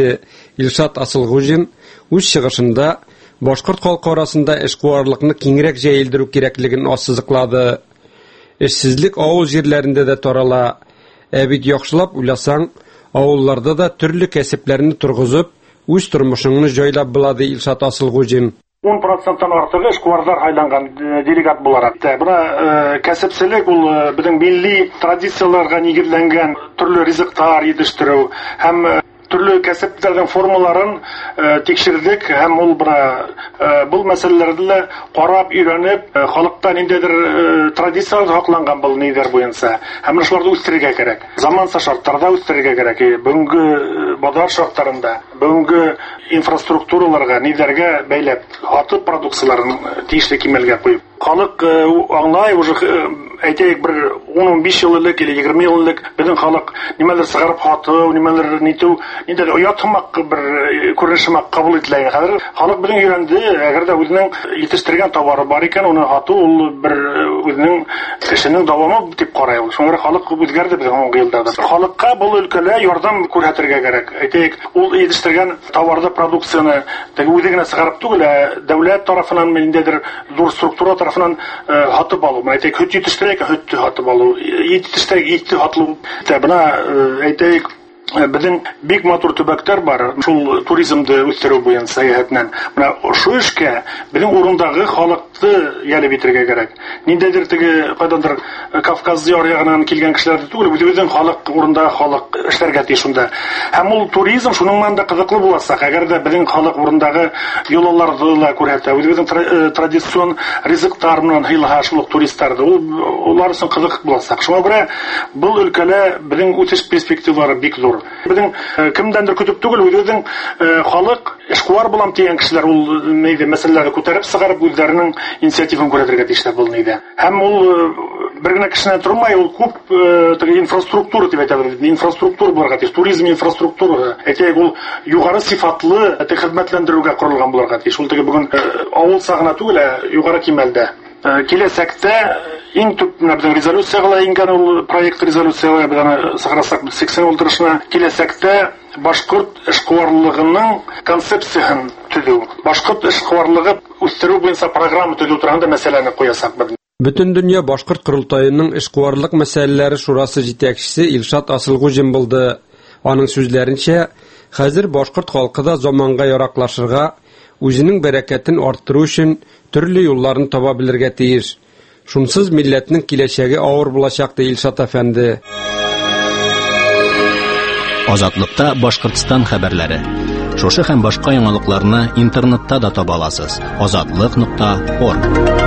L: Илшат Асылгужин үз чыгышында башкорт халкы арасында эшкуарлыкны киңрәк җәелдерү кирәклеген ассызыклады. Эшсезлек авыл җирләрендә дә тарала. Ә бит яхшылап уйласаң, авылларда да төрле кәсепләрне тургызып, үз тормышыңны җайлап булады Илшат Асылгужин.
M: он проценттан артыгы эшкуарлар хайланган делегат буларак. Буна кәсепселек ул безнең милли традицияларга нигезләнгән төрле ризыктар итештерү һәм төрле кәсепләрнең формаларын тикшердек һәм ул буна бу мәсьәләләрдә карап, өйрәнеп, халыкта ниндидер традициялар хакланган бул нидер буенча һәм шуларны үстерергә кирәк. Заманча шартларда үстерергә кирәк. Бүгенге базар шартларында, бүгенге инфраструктураларга нидергә бәйләп, аты продукцияларын тиешле кимәлгә куеп. Халык аңлай, уже әйтәйек бер он биш ел элек или егерме ел элек безнең халык нимәлер сыгарып хату, нимәлер нитү, нидер оятмак бер күренешмәк кабул ителә. Хәзер халык безнең өйрәнде, әгәр дә үзенең итештергән товары бар икән, аны хату ул бер үзенең эшенең дәвамы дип карый. Шуңа халык үзгәрде безнең елда. Халыкка бу өлкәдә ярдәм күрсәтергә кирәк. Әйтәйек, ул итештергән товарды, продукцияны үзе генә сыгарып түгел, дәүләт тарафыннан ниндидер зур структура тарафыннан хатып алу. Әйтәйек, хөт итештерәк, хөт хатып алу, итештергә итте хатлы. Бuna әйтәйек, безнең бик матур төбәктәр бар. Шул туризмды үстерү буенча сәяхәтнән. Менә шу эшкә безнең урындагы халыкты ялеп итәргә кирәк. Ниндидер теге кайдандыр Кавказ ярыягыннан килгән кешеләрне түгел, үзебезнең халык урында халык эшләргә тиеш шунда. Һәм ул туризм шуның менән дә кызыклы буласак, әгәр дә безнең халык урындагы юлларны да күрһәтә, үзебезнең традицион ризыктар менән хыйлаһа шул туристларда, ул улар өчен кызык буласак. Шуңа күрә бу өлкәдә безнең үсеш перспективалары бик зур. Безнең кемдәндер көтеп түгел, үзебезнең халык эшкуар булам дигән кешеләр ул нидә мәсьәләләрне күтәреп сыгарып үзләренең инициативын күрсәтергә тиешләр бул нидә. Һәм ул бер генә кешенә тормай, ул күп теге инфраструктура дип әйтәбез. Инфраструктура булырга тиеш, туризм инфраструктура. Әйтәйек, ул югары сыйфатлы хезмәтләндерүгә корылган булырга тиеш. Ул теге бүген авыл сагына түгел, югары кимәлдә. Киләсәктә иң төп безнең резолюциягә ингән ул проект резолюциягә безне сахрасак сиксән ултырышына киләсәктә башкорт эшкуарлыгының концепциясын төзү, башкорт эшкуарлыгы үстерү буенча программа төзү турында мәсьәләне куясак без.
L: Бүтән дөнья башкорт курултайының эшкуарлык мәсьәләләре шурасы җитәкчесе Илшат Асылгужин булды. Аның сүзләренчә, хәзер башкорт халкы да заманга яраклашырга, үзенең бәрәкәтен арттыру өчен төрле юлларны таба белергә тиеш. Шунсыз милләтнең киләчәге авыр булачак ди Илшат әфәнде.
B: Азатлыкта Башкортстан хәбәрләре. Шушы һәм башка яңалыкларны интернетта да таба аласыз. азатлык нокта орг.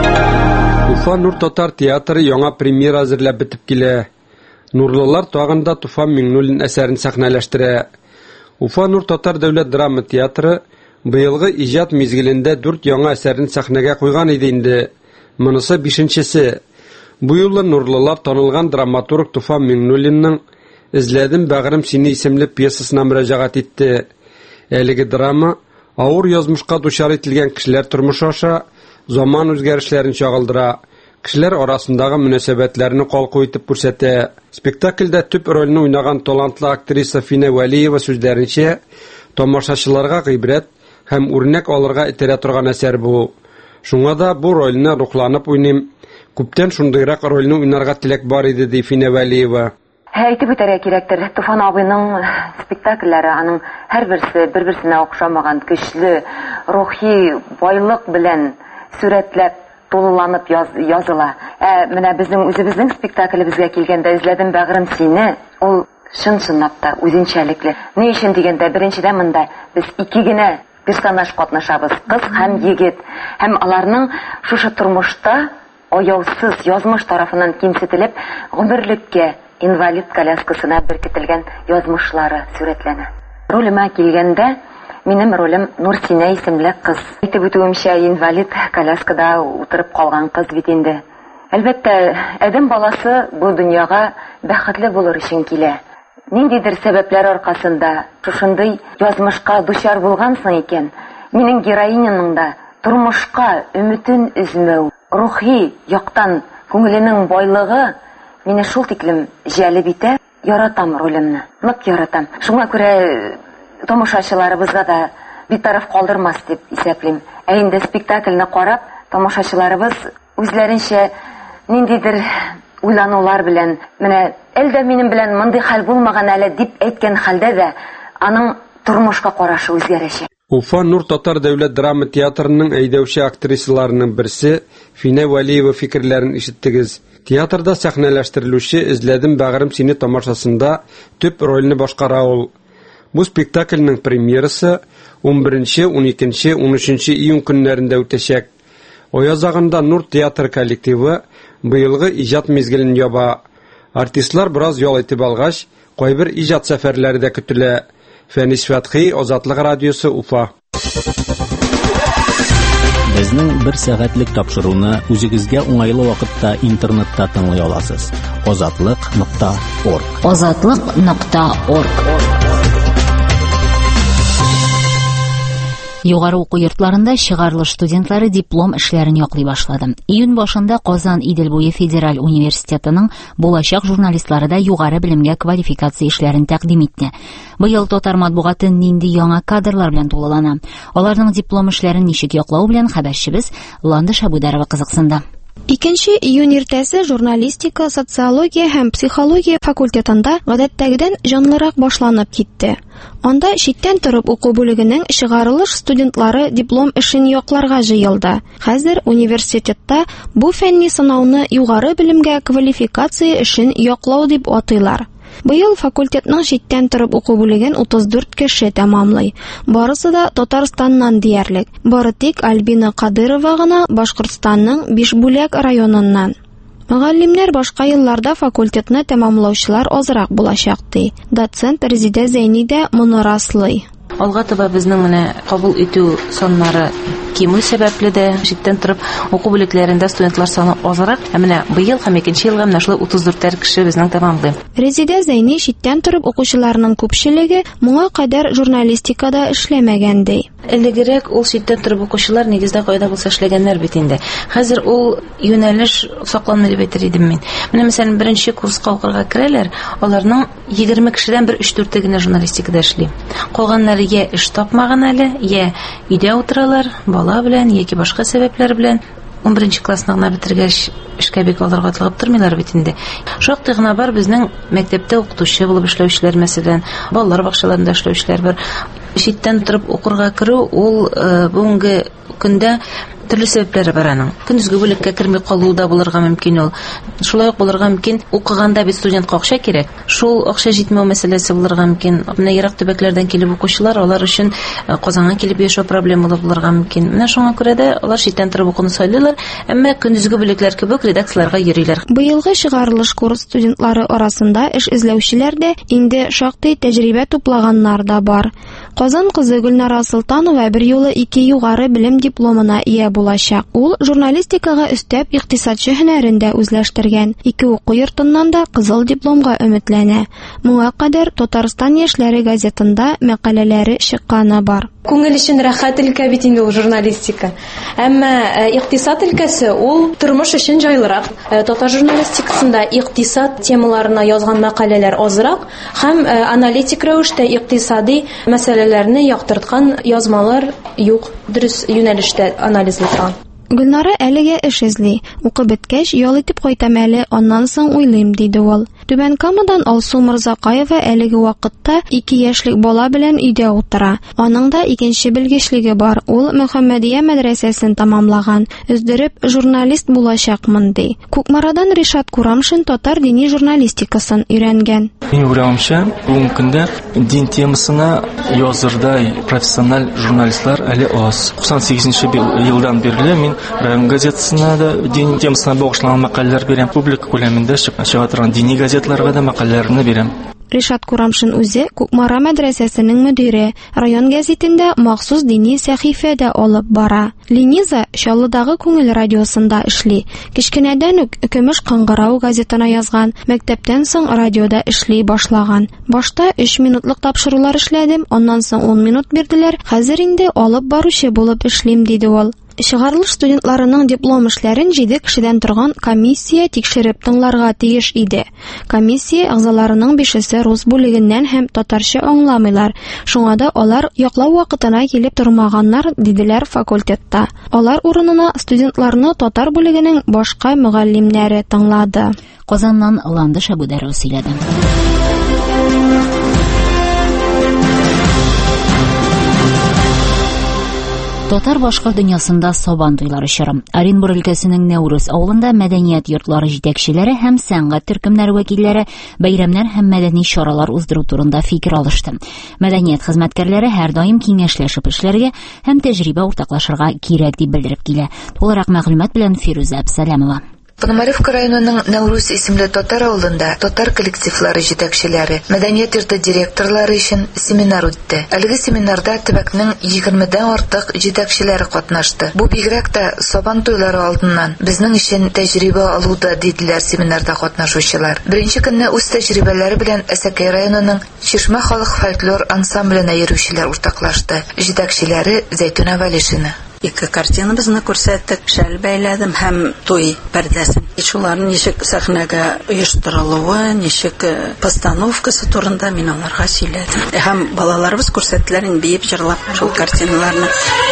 L: Уфа Нур Татар театры яңа премьера әзерләп бетеп килә. Нурлылар тагында Туфан Миңнуллин әсәрен сәхнәләштерә. Уфа Нур Татар дәүләт драма театры быелгы иҗат мизгелендә дүрт яңа әсәрен сәхнәгә куйган иде инде. Монысы бишенчесе. Бу юлы нурлылар танылган драматург Туфан Миңнуллинның «Эзләдем бәгърем сине» исемле пьесасына мөрәҗәгать итте. Әлеге драма авыр язмышка дучар ителгән кешеләр тормышы аша заман үзгәрешләрен чагылдыра, кешеләр арасындагы мөнәсәбәтләрне калку итеп күрсәтә. Спектакльдә төп рольне уйнаган талантлы актриса Фина Вәлиева сүзләренчә, тамашачыларга гыйбрәт һәм үрнәк алырга итерә торган әсәр бу. Шуңа да бу рольне рухланып уйныйм. Күптән шундыйрак рольне уйнарга теләк бар иде ди Фина Вәлиева.
N: Әйтеп үтәргә кирәктер, Туфан абыйның спектакльләре аның һәрберсе бер-берсенә охшамаган көчле рухи байлык белән сүрәтләп тулыланып яз, языла. Ә менә безнең үзебезнең спектаклебезгә килгәндә «Эзләдем бәгърем сине» ул чын-чынлап та үзенчәлекле. Ни өчен дигәндә, беренчедән монда без ике генә персонаж катнашабыз, кыз һәм егет. Һәм аларның шушы тормышта аяусыз язмыш тарафыннан кимсетелеп гомерлеккә инвалид коляскасына беркетелгән язмышлары сүрәтләнә. Ролемә килгәндә минем ролем Нурсинә исемле кыз. Әйтеп үтүемчә, инвалид коляскада утырып калган кыз бит инде. Әлбәттә, адәм баласы бу дөньяга бәхетле булыр өчен килә. Ниндидер сәбәпләр аркасында шушындый язмышка дучар булгансың икән, минем героиняның да тормышка өметен үзмәү, рухи яктан күңеленең байлыгы мине шул тиклем җәлеп итә, яратам ролемне, нык яратам. Шуңа күрә тамашачыларыбызга да битараф калдырмас дип исәплим. Ә инде спектакльне карап, тамашачыларыбыз үзләренчә ниндидер уйланулар белән, менә әлдә минем белән мондый хәл булмаган әле дип әйткән хәлдә дә аның тормышка карашы үзгәрәчәк.
L: Уфа Нур Татар дәүләт драма театрының әйдәүче актрисаларының берсе Финә Вәлиева фикерләрен ишеттегез. Театрда сәхнәләштерелүче «Эзләдем бәгърем сине» тамашасында төп рольне башкара ул. Бу спектакльнең премьерасы он беренче, он икенче, он өченче июнь көннәрендә үтәчәк. Аязагында Нур театр коллективы быелгы иҗат мизгелен яба. Артистлар бераз ял итеп алгач, кайбер иҗат сәфәрләре дә көтелә. Фәнис Фәтхи, Азатлык радиосы, Уфа.
B: Безнең бер сәгатьлек тапшыруны үзегезгә уңайлы вакытта интернетта тыңлый аласыз. азатлык нокта орг.
A: азатлык нокта орг. Югары уку йортларында чыгарылыш студентлары диплом эшләрен яклый башлады. Июнь башында Казан Идел буе федераль университетының булачак журналистлары да югары белемгә квалификация эшләрен тәкъдим итте. Быел татар матбугаты нинди яңа кадрлар белән тулылана. Аларның диплом эшләрен ничек яклау белән хәбәрчебез Ландыш Абударова кызыксынды.
O: икенче июнь иртәсе журналистика, социология һәм психология факультетында гадәттәгедән җанлырак башланып китте. Анда читтән торып уку бүлегенең чыгарылыш студентлары диплом эшен якларга җыелды. Хәзер университетта бу фәнни сынауны югары белемгә квалификация эшен яклау дип атыйлар. Быел факультетның читтән торып уку бүлеген утыз дүрт кеше тәмамлый. Барысы да Татарстаннан диярлек. Бары тик Альбина Кадырова гына Башкортстанның Бишбүләк районыннан. Мөгаллимнәр башка елларда факультетны тәмамлаучылар азрак булачак ди. Доцент Резидә Зәйни дә моны раслый.
P: Алга таба безнең менә кабул итү саннары кимү сәбәпле дә читтән торып уку бүлекләрендә студентлар саны азрак. Ә менә быел һәм икенче елга менә шулай утыз дүрт кеше безнең тәмамлый.
O: Резидә Зәйни читтән торып укучыларның күпчелеге моңа кадәр журналистикада эшләмәгән ди.
P: Элегрәк ул читтән торып укучылар нигездә кайда булса эшләгәннәр бит инде. Хәзер ул юнәлеш сакланмый дип әйтер идем мин. Менә мәсәлән беренче курска укырга керәләр, аларның егерме кешедән бер өч дүрте генә журналистикада эшли. Калганнары я эш тапмаган әле, я өйдә утыралар, бала белән яки башка сәбәпләр белән. он беренче классны гына бетергәч эшкә бик алырга тылып тормыйлар бит инде. Шактый гына бар безнең мәктәптә укытучы булып эшләүчеләр, мәсәлән, балалар бакчаларында эшләүчеләр бар. Читтән торып укырга керү ул бүгенге көндә төрле сәбәпләре бар аның. Көндезге бүлеккә керми калу да булырга мөмкин ул. Шулай ук булырга мөмкин, укыганда бит студентка акча кирәк. Шул акча җитмәү мәсьәләсе булырга мөмкин. Менә ерак төбәкләрдән килеп укучылар, алар өчен Казанга килеп яшәү проблемалы булырга мөмкин. Менә шуңа күрә дә алар читтән торып укуны сайлыйлар, әмма көндезге бүлекләр кебек редакцияларга йөриләр.
O: Быелгы чыгарылыш курс студентлары арасында эш эзләүчеләр дә инде шактый тәҗрибә туплаганнар да бар. Казан кызы Гөлнара Султанова бер юлы ике югары белем дипломына ия булачак. Ул журналистикага өстәп икътисадчы һөнәрендә үзләштергән. Ике уку йортыннан да кызыл дипломга өметләнә. Моңа кадәр Татарстан яшьләре газетында мәкаләләре чыкканы бар.
Q: Күңел өчен рәхәт өлкә бит инде ул журналистика. Әмма икътисад өлкәсе ул тормыш өчен җайлырак. Татар журналистикасында икътисад темаларына язган мәкаләләр азрак һәм аналитик рәвештә икътисади мәсьәләләрне яктырткан язмалар юк. Дөрес юнәлештә анализланган.
O: Гөлнара әлегә эш эзли. Укып беткәч, ял итеп кайтам әле, аннан соң уйлыйм, диде ул. Түбән Камадан Алсу Мырзакаева әлеге вакытта ике яшьлек бала белән өйдә утыра. Аның да икенче белгечлеге бар. Ул Мөхәммәдия мәдрәсәсен тәмамлаган. Өздереп журналист булачакмын ди. Күкмарадан Ришат Курамшин татар дини журналистикасын өйрәнгән.
R: Мин уйламыймча, бүгенге көндә дин темасына язырдай профессиональ журналистлар әле аз. туксан сигезенче елдан бирле мин район газетасына да дин темасына багышланган мәкаләләр бирәм. Публика күләмендә чыга торган дини газетларга да мәкаләләрне бирәм.
O: Ришат Курамшин үзе Күкмара мәдрәсәсенең мөдире, район газетында махсус дини сәхифәдә алып бара. Лениза Чаллыдагы күңел радиосында эшли. Кичкенәдән үк Көмеш кыңгырау газетына язган, мәктәптән соң радиода эшли башлаган. Башта өч минутлык тапшырулар эшләдем, аннан соң он минут бирделәр. Хәзер инде алып баручы булып эшлим, диде ул. Чыгарылыш студентларының диплом эшләрен җиде кешедән торган комиссия тикшереп тыңларга тиеш иде. Комиссия әгъзаларының бишесе рус бүлегеннән һәм татарча аңламыйлар. Шуңа да алар яклау вакытына килеп тормаганнар, диделәр факультетта. Алар урынына студентларны татар бүлегенең башка мөгаллимнәре тыңлады.
A: Казаннан Ландыш Абудәров сөйләде. Татар башкорт дөньясында сабан туйлары чоры. Оренбур өлкәсенең Нәүрүз авылында мәдәният йортлары җитәкчеләре һәм сәнгать төркемнәре вәкилләре бәйрәмнәр һәм мәдәни чаралар уздыру турында фикер алышты. Мәдәният хезмәткәрләре һәр даим киңәшләшеп эшләргә һәм тәҗрибә уртаклашырга кирәк дип белдереп килә. Толырак мәгълүмат белән Фируза Абсалямова.
S: Пономаревка районының Нәүрүз исемле татар авылында татар коллективлары җитәкчеләре, мәдәният йорты директорлары өчен семинар үтте. Әлеге семинарда төбәкнең егермедән артык җитәкчеләре катнашты. Бу бигрәк тә сабан туйлары алдыннан безнең өчен тәҗрибә алуда, диделәр семинарда катнашучылар. Беренче көнне үз тәҗрибәләре белән Әсәкәй районының Чишмә халык фольклор ансамбленә йөрүчеләр уртаклашты. Җитәкчеләре Зәйтүнә Вәлишина.
T: Ике картинабызны күрсәттек, шәл бәйләдем һәм туй пәрдәсен. Шуларның ничек сәхнәгә оештырылуы, ничек постановкасы турында мин аларга сөйләдем. Һәм балаларыбыз күрсәттеләр, биеп җырлап шул картиналарны.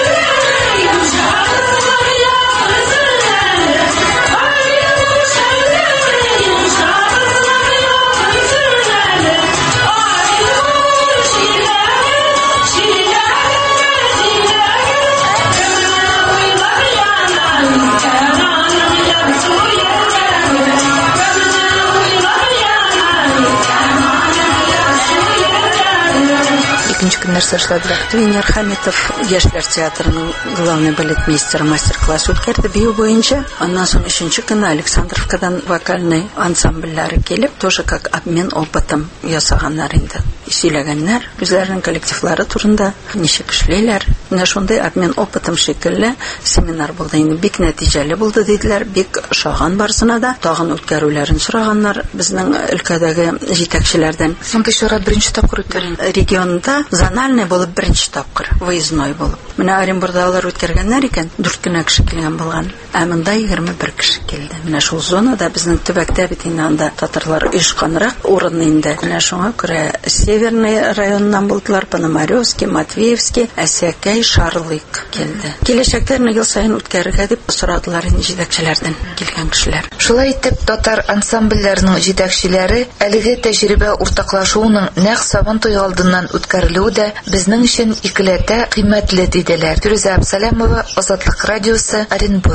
S: Нәрсә эшләделәр?
T: Тренер Хамитов Яшьләр театрының главный балетмейстер мастер-класс үткәрде бию буенча. Аннан соң өченче көнне Александровкадан вокальный ансамбльләре килеп, тоже как обмен опытом ясаганнар инде. Сөйләгәннәр үзләренең коллективлары турында, ничек эшләйләр. Менә шундый обмен опытом шикелле семинар булды. Инде бик нәтиҗәле булды диделәр. Бик шаган барсына да тагын үткәрүләрен сораганнар безнең өлкәдәге җитәкчеләрдән.
S: Соңгы чара беренче тапкыр үткәрелгән.
T: Регионда зональный булып беренче тапкыр, выездной булып. Менә Оренбурда алар үткәргәннәр икән, дүрт кенә кеше килгән булган. Ә монда егерме бер кеше килде. Менә шул зонада безнең төбәктә бит инде анда татарлар оешканрак урын инде. Менә шуңа күрә Северный районнан булдылар, Пономаревский, Матвеевский, Әсәкәй, Шарлык килде. Киләчәктә ел сайын үткәрергә дип сорадылар инде җитәкчеләрдән килгән кешеләр.
S: Шулай итеп, татар ансамбльләренең җитәкчеләре әлеге тәҗрибә уртаклашуының нәкъ сабан туй алдыннан үткәрелүе дә безнең өчен икеләтә кыйммәтле диделәр. Фируза Абсалямова, Азатлык радиосы, Оренбур.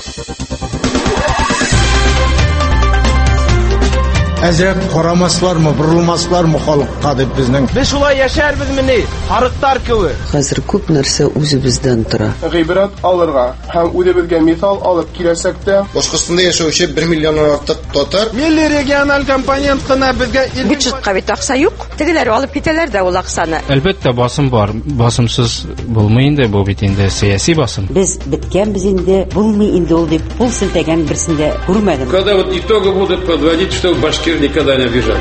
U: Әзрәк карамаслармы, борылмаслармы халыкка дип безнең.
V: Без шулай яшәрбез мени, харыктар кеби.
W: Хәзер күп нәрсә үзебездән тора.
V: Гыйбрат алырга һәм үзебезгә мисал алып киләсәк тә,
U: Башкортстанда яшәүче бер миллионнан артык татар
V: милли региональ компонент кына безгә
X: бюджетка бит акча юк. Тегеләр алып китәләр дә ул акчаны.
K: Әлбәттә басым бар. Басымсыз булмый инде, бу бит инде сиясәт басым.
X: Без биткәнбез инде, булмый инде ул дип пул селтәгән берсендә күрмәдем.
V: Когда вот итоги будут подводить, что башкир никогда не обижали.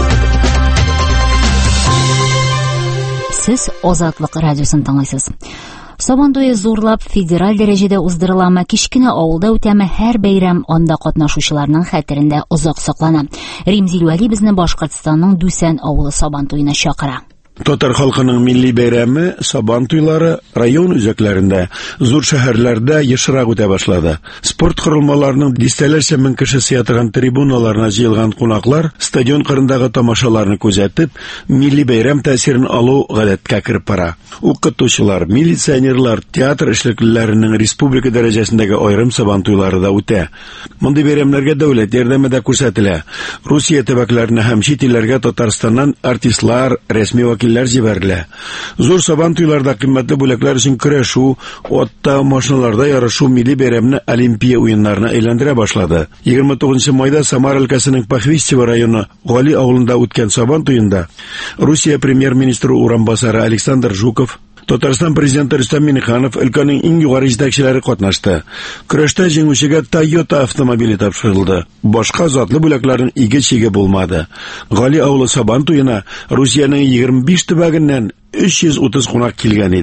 A: Сез Азатлык радиосын тыңлайсыз. Сабан туе зурлап федераль дәрәҗәдә уздырыламы, кичкенә авылда үтәме, һәр бәйрәм анда катнашучыларның хәтерендә озак саклана. Римзил Вәли безне Башкортстанның Дүсән авылы сабан туена чакыра.
Y: Татар халкының милли бәйрәме Сабан туйлары район үзәкләрендә, зур шәһәрләрдә ешрак үтә башлады. Спорт корылмаларының дистәләрчә мең кеше ятырган трибуналарына җыелган кунаклар стадион кырындагы тамашаларны күзәтеп, милли бәйрәм тәэсирен алу гадәткә кереп бара. Укытучылар, милиционерлар, театр эшлеклеләренең республика дәрәҗәсендәге аерым сабан туйлары да үтә. Мондый бәйрәмнәргә дәүләт ярдәме дә күрсәтелә. Русия төбәкләренә һәм чит илләргә Татарстаннан артистлар, рәсми вәкилләр җибәрелә. Зур сабан туйларда кыйммәтле бүләкләр өчен көрәшү, атта, машиналарда ярышу милли бәйрәмне Олимпия уеннарына әйләндерә башлады. егерме тугызынчы майда Самар өлкәсенең Пахвистьево районы Гали авылында үткән сабан туенда Русия премьер-министры урынбасары Александр Жуков, Татарстан президенты Рөстәм Миңнеханов, өлкәнең иң югары җитәкчеләре катнашты. Көрәштә җиңүчегә Toyota автомобиле тапшырылды. Башка затлы бүләкләрнең иге-чиге булмады. Гали авылы сабан туена Русиянең егерме биш төбәгеннән өч йөз утыз кунак килгән иде.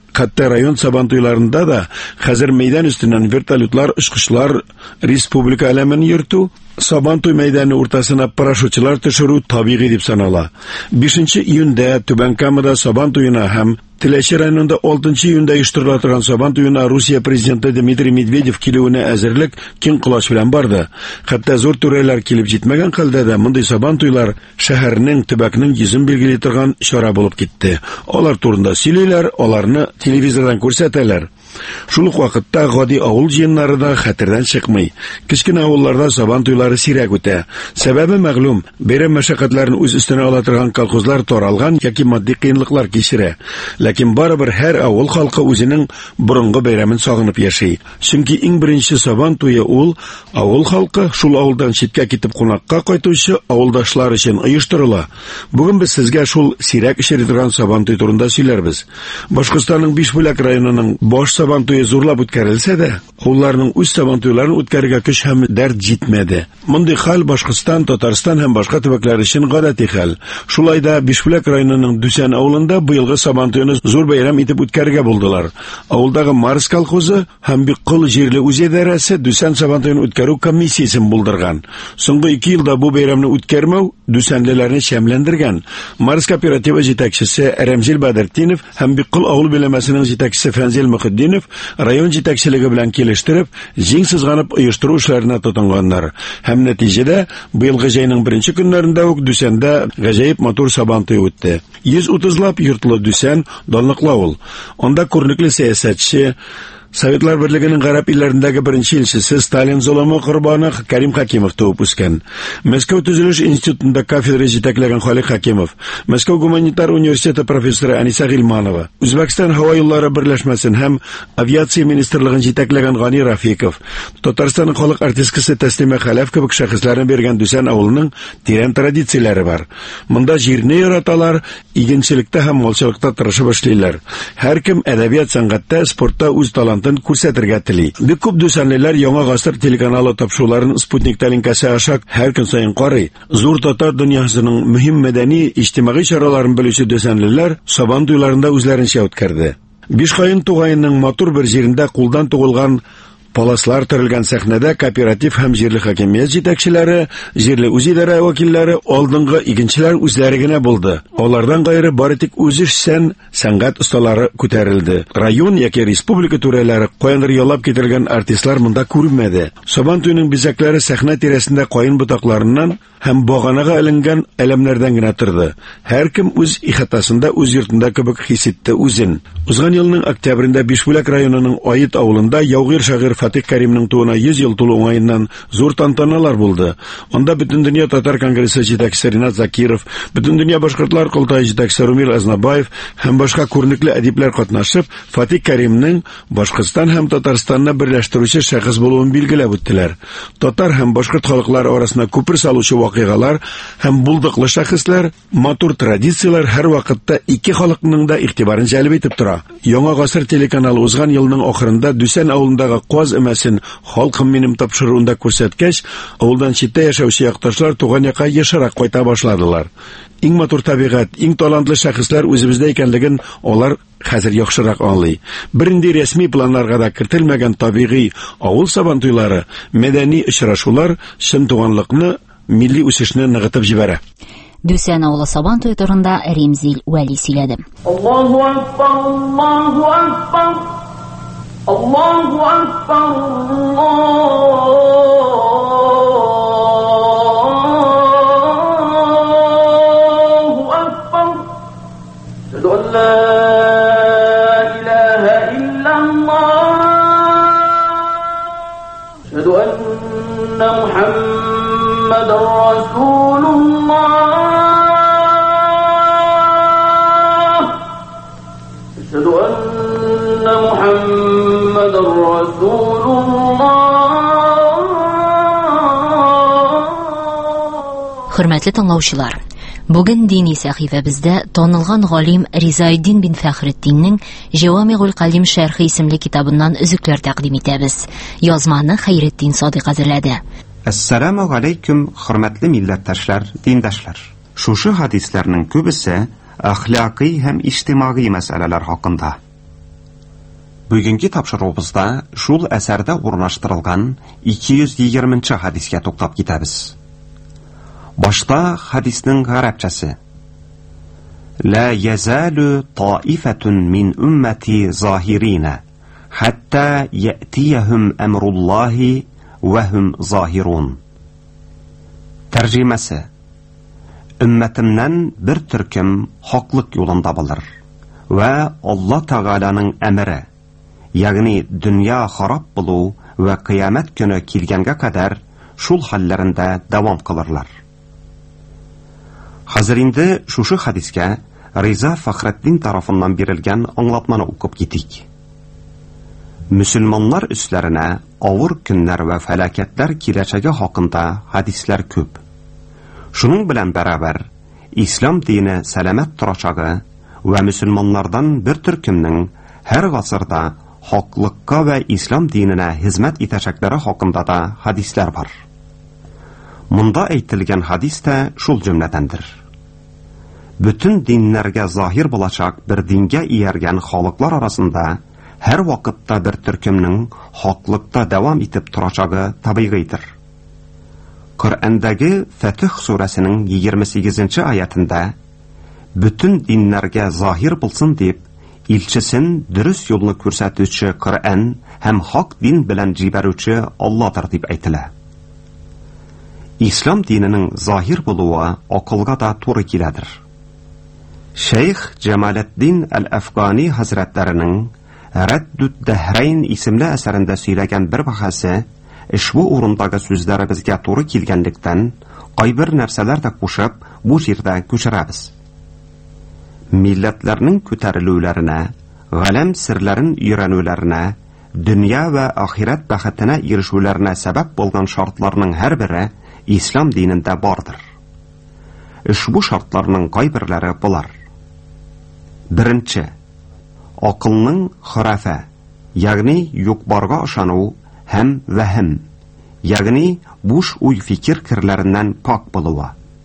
Y: Hatta rayon Сабантуйларында да хәзер мәйдан өстеннән вертолетлар, очкычлар республика әлемен йөртү, Сабантуй мәйданы уртасына парашютчылар төшерү табигый дип санала. бишенче июньдә Түбән Камада Сабантуена һәм Теләче районында алтынчы июньдә оештырыла торган Сабантуена Русия президенты Дмитрий Медведев килүенә әзерлек киң колач белән барды. Хәтта зур түрәләр килеп җитмәгән хәлдә дә мондый Сабантуйлар шәһәрнең, төбәкнең йөзен билгели торган чара булып китте. Алар турында сөйлиләр, аларны телевизордан күрсәтәләр. Шул ук вакытта гади авыл җыеннары да хәтердән чыкмый. Кечкенә авылларда Сабантуйлары сирәк үтә. Сәбәбе мәгълүм, бәйрәм мәшәкатьләрен үз өстенә ала торган колхозлар таралган яки матди кыенлыклар кичерә. Ләкин барыбер һәр авыл халкы үзенең борынгы бәйрәмен сагынып яши. Чөнки иң беренче Сабантуе ул авыл халкы шул авылдан читкә китеп кунакка кайтучы авылдашлар өчен оештырыла. Бүген без сезгә шул сирәк ишетелә торган Сабантуй турында сөйләрбез. Башкортстанның Бишбүләк районының баш Сабантуе зурлап үткәрелсә дә, улларның үз Сабантуйларын үткәрергә көч һәм дәрт җитмәде. Мондый хәл Башкортстан, Татарстан һәм башка төбәкләр өчен гадәти хәл. Шулай да Бишбүләк районының Дүсән авылында быелгы Сабантуйны зур бәйрәм итеп үткәрергә булдылар. Авылдагы Марс колхозы һәм Биккол җирле үзидарәсе Дүсән Сабантуйны үткәрү комиссиясен булдырган. Соңгы ике елда бу бәйрәмне үткәрмәү Дүсәнлеләрне шәмләндергән. Марс кооперативы җитәкчесе Рәмзил Бадретдинов һәм Биккол авыл биләмәсенең җитәкчесе Фәнзил Мөхиддинов район җитәкчелеге белән килештереп, җиң сызганып оештыру эшләренә тотынганнар. Һәм нәтиҗәдә быелгы җәйнең беренче көннәрендә үк Дүсәндә гаҗәеп матур Сабантуй үтте. йөз утызлап йортлы Дүсән данлыклы авыл. Анда күренекле сәясәтче, Советлар Берлегенең гарәп илләрендәге беренче илчесе Сталин золымы корбаны Кәрим Хакимов туып үскән. Мәскәү төзелеш институтында кафедра җитәкләгән Халик Хакимов, Мәскәү гуманитар университеты профессоры Аниса Гыйльманова, Үзбәкстан һава юллары берләшмәсен һәм авиация министрлыгын җитәкләгән Гани Рафиков, Татарстанның халык артисткасы Тәслимә Хәләф кебек шәхесләрне бергән Дүсән авылының тирән традицияләре бар. Монда җирне яраталар, игенчелектә һәм малчылыкта тырышып эшлиләр. Һәркем әдәбият, сәнгатьтә, спортта үз талантын күрсәтергә тели. Бик күп дүсәнлеләр Яңа гасыр телеканалы тапшыруларын Спутник тәлинкәсе аша һәр көн саен карый. Зур татар дөньясының мөһим мәдәни, иҗтимагый чараларын белүче дүсәнлеләр Сабантуйларында үзләренчә үткәрде. Бишкаен тугайының матур бер җирендә кулдан тугылган Паласлар төрелгән сәхнәдә кооператив һәм җирле хакимият җитәкчеләре, җирле үзидарә вәкилләре, алдынгы игенчеләр үзләре генә булды. Алардан гайры бары тик үзешчән сәнгать осталары күтәрелде. Район яки республика түрәләре каяндыр ялап китерелгән артистлар монда күренмәде. Сабантуйның бизәкләре сәхнә тирәсендә каен ботакларыннан һәм баганага эленгән әлемнәрдән генә торды. Һәркем үз ихатасында, үз йортында кебек хис итте үзен. Узган елның октябрендә Бишбүләк районының Аит авылында яугир шагыйрь Фатих Кәримнең туына йөз ел тулу уңаеннан зур тантаналар булды. Анда бөтен дөнья татар конгрессы җитәкчесе Ринат Закиров, бөтен дөнья башкортлар кылтай җитәкчесе Румил Азнабаев һәм башка күренекле әдипләр катнашып, Фатих Кәримнең Башкортстан һәм Татарстанны берләштерүче шәхес булуын билгеләп үттеләр. Татар һәм башкорт халыклары арасында күпер салучы вакыйгалар һәм булдыклы шәхесләр, матур традициялар һәр вакытта ике халыкның да игътибарын җәлеп итеп тора. Яңа гасыр телеканалы узган елның ахырында Дүсән авылындагы Каз өмәсен халкым минем тапшыруында күрсәткәч, авылдан читтә яшәүче якташлар туган якка ешарак кайта башладылар. Иң матур табигать, иң талантлы шәхесләр үзебездә икәнлеген алар хәзер яхшырак аңлый. Бернинди рәсми планнарга да кертелмәгән табигый авыл Сабантуйлары, мәдәни очрашулар чын туганлыкны, милли үсешне ныгытып җибәрә.
A: Дүсән авылы Сабантуй турында Ремзил Вәли сөйләде.
C: Аллаһу акбар, Аллаһу акбар. Allahu Akbar, Allahu Akbar. Ashhadu an la ilaha illallah. Ashhadu anna Muhammadar Rasulullah. Ashhadu anna Muhammad
A: Хөрмәтле тыңлаучылар, бүген дини сәхифәбездә танылган галим Ризаэддин бин Фәхретдиннең Җавамигъул Калим шәрхи исемле китабыннан өзекләр тәкъдим итәбез. Язманы Хәйретдин Садыйк әзерләде.
D: Ассаламу алейкум, хөрмәтле милләттәшләр, диндәшләр. Шушы хадисләрнең күбесе әхлакый һәм иҗтимагый мәсьәләләр хакында. Бүгенге тапшыруыбызда шул әсәрдә урнаштырылган ике йөз егерменче хадискә туктап китәбез. Башта хадиснең гарәпчәсе: لا يزال طائفة من أمتي ظاهرين حتى يأتيهم أمر الله وهم ظاهرون. Тәрҗемәсе: Өммәтемнән бер төркем хаклык юлында булыр ва Алла Тәгаланың әмере, ягъни дөнья харап булу ва кыямәт көне килгәнгә кадәр шул хәлләрендә дәвам кылырлар. Хәзер инде шушы хадискә Риза Фахретдин тарафыннан бирелгән аңлатманы укып китик. Мөселманнар өсләренә авыр көннәр ва фәлакәтләр киләчәге хакында хадисләр күп. Шуның белән бәрабәр, ислам дине сәламәт торачагы ва мөселманнардан бер төркемнең һәр гасырда хаклыкка ва ислам диненә хезмәт итәчәкләре хакында да хадисләр бар. Монда әйтелгән хадис тә шул җөмләдәндер. Бүтән диннәргә заһир булачак бер дингә ияргән халыклар арасында һәр вакытта бер төркемнең хаклыкта дәвам итеп торачагы табигыйдыр. Коръәндәге Фатих сүрәсенең егерме сигезенче аятында бүтән диннәргә заһир булсын дип илчесен дөрес юлны күрсәтүче Коръән һәм хак дин белән җибәрүче Аллаһдыр дип әйтелә. Ислам диненең заһир булуы акылга да туры киләдер. Шейх Джамалетдин Әл-Афгани хәзрәтләренең Раддуд Дәһрәйн исемле әсәрендә сөйләгән бер бәхәсе ишбу урындагы сүзләре безгә туры килгәнлектән кайбер нәрсәләр дә кушып бу җирдә күчерәбез. Милләтләрнең күтәрелүләренә, галәм серләрен өйрәнүләренә, дөнья ва ахират бәхетенә ирешүләренә сәбәп булган шартларның һәрбере ислам динендә бардыр. Ишбу шартларның кайберләре булар. Беренче, акылның хurafa, ягъни юк-барга ышану һәм вәһм, ягъни буш уй фикер кирләреннән пак булуы.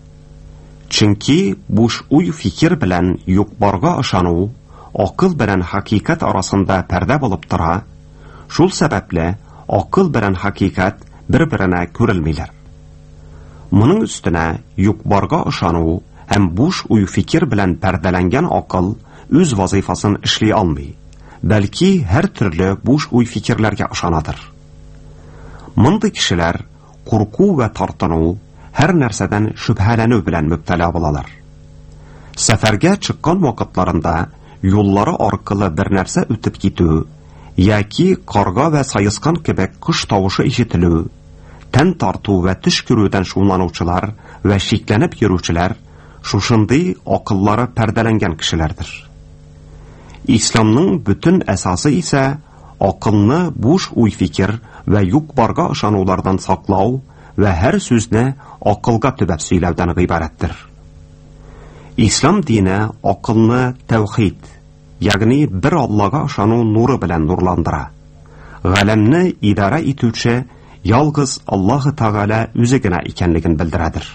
D: Чөнки буш уй фикер белән юк-барга ышану акыл белән хакыйкать арасында пәрдә булып тора, шул сәбәпле акыл белән хакыйкать бер-беренә күрелмиләр. Моның өстенә юк-барга ышану һәм буш уй фикер белән пәрдәләнгән акыл үз вазифасын эшли алмый, бәлки һәр төрле буш уй фикерләргә ышанадыр. Мондый кешеләр курку ва тартыну, һәр нәрсәдән шөбһәләнү белән мөбтәла булалар. Сәфәргә чыккан вакытларында юллары аркылы бер нәрсә үтеп китү, яки карга ва сайыскан кебек кош тавышы ишетелү, тән тарту ва төш күрүдән шулланучылар ва шикләнеп йөрүчеләр шушындый акыллары пәрдәләнгән кешеләрдер. Исламның бүтән әсасы исә акылны буш уй фикер ва юк-барга ышанулардан саклау ва һәр сүзне акылга төбәп сөйләүдән гыйбарәттер. Ислам дине акылны тәүхид, ягъни бер Аллага ышану нуры белән нурландыра. Галәмне идара итүче ялгыз Аллаһ Тәгалә үзе генә икәнлеген белдерәдер.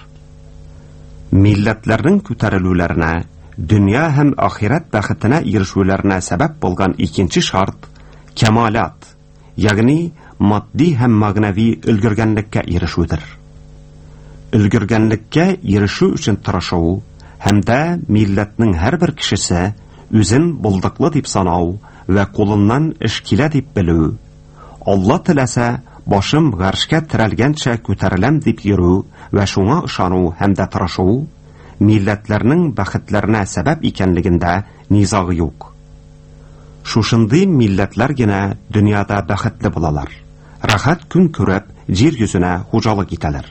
D: Милләтләрнең күтәрелүләренә, дөнья һәм ахират бәхетенә ирешүләренә сәбәп булган икенче шарт кәмалат, ягъни матди һәм магнави өлгергәнлеккә ирешүдер. Өлгергәнлеккә ирешү өчен тырышу һәм дә милләтнең һәрбер кешесе үзен булдыклы дип санау ва кулыннан эш килә дип белү, Алла теләсә башым гаршкә терәлгәнчә күтәреләм дип йөрү ва шуңа ышану һәм дә тырышу милләтләрнең бәхетләренә сәбәп икәнлегендә низагы юк. Шушындый милләтләр генә дөньяда бәхетле булалар. Рахат көн күреп, җир йөзенә хуҗалык итәләр.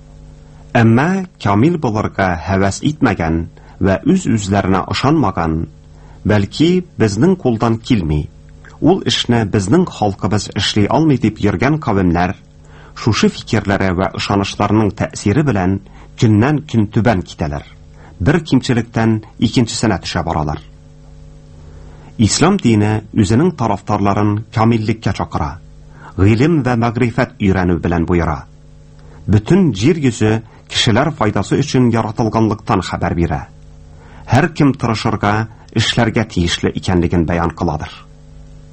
D: Әмма камил булырга һәвәс итмәгән ва үз-үзләренә ышанмаган, бәлки безнең кулдан килми, ул эшне безнең халкыбыз эшли алмый дип йөргән кавемнәр, шушы фикерләре ва ышанышларының тәэсире белән көннән көн түбән китәләр. Бер кимчелектән икенчесенә төшә баралар. Ислам дине үзенең тарафтарларын камиллеккә чакыра, гыйлем ва мәгрифәт өйрәнү белән буйыра. Бүтән җир йөзе кешеләр файдасы өчен яратылганлыктан хәбәр бирә. Һәр кем тырышырга, эшләргә тиешле икәнлеген бәян кыладыр.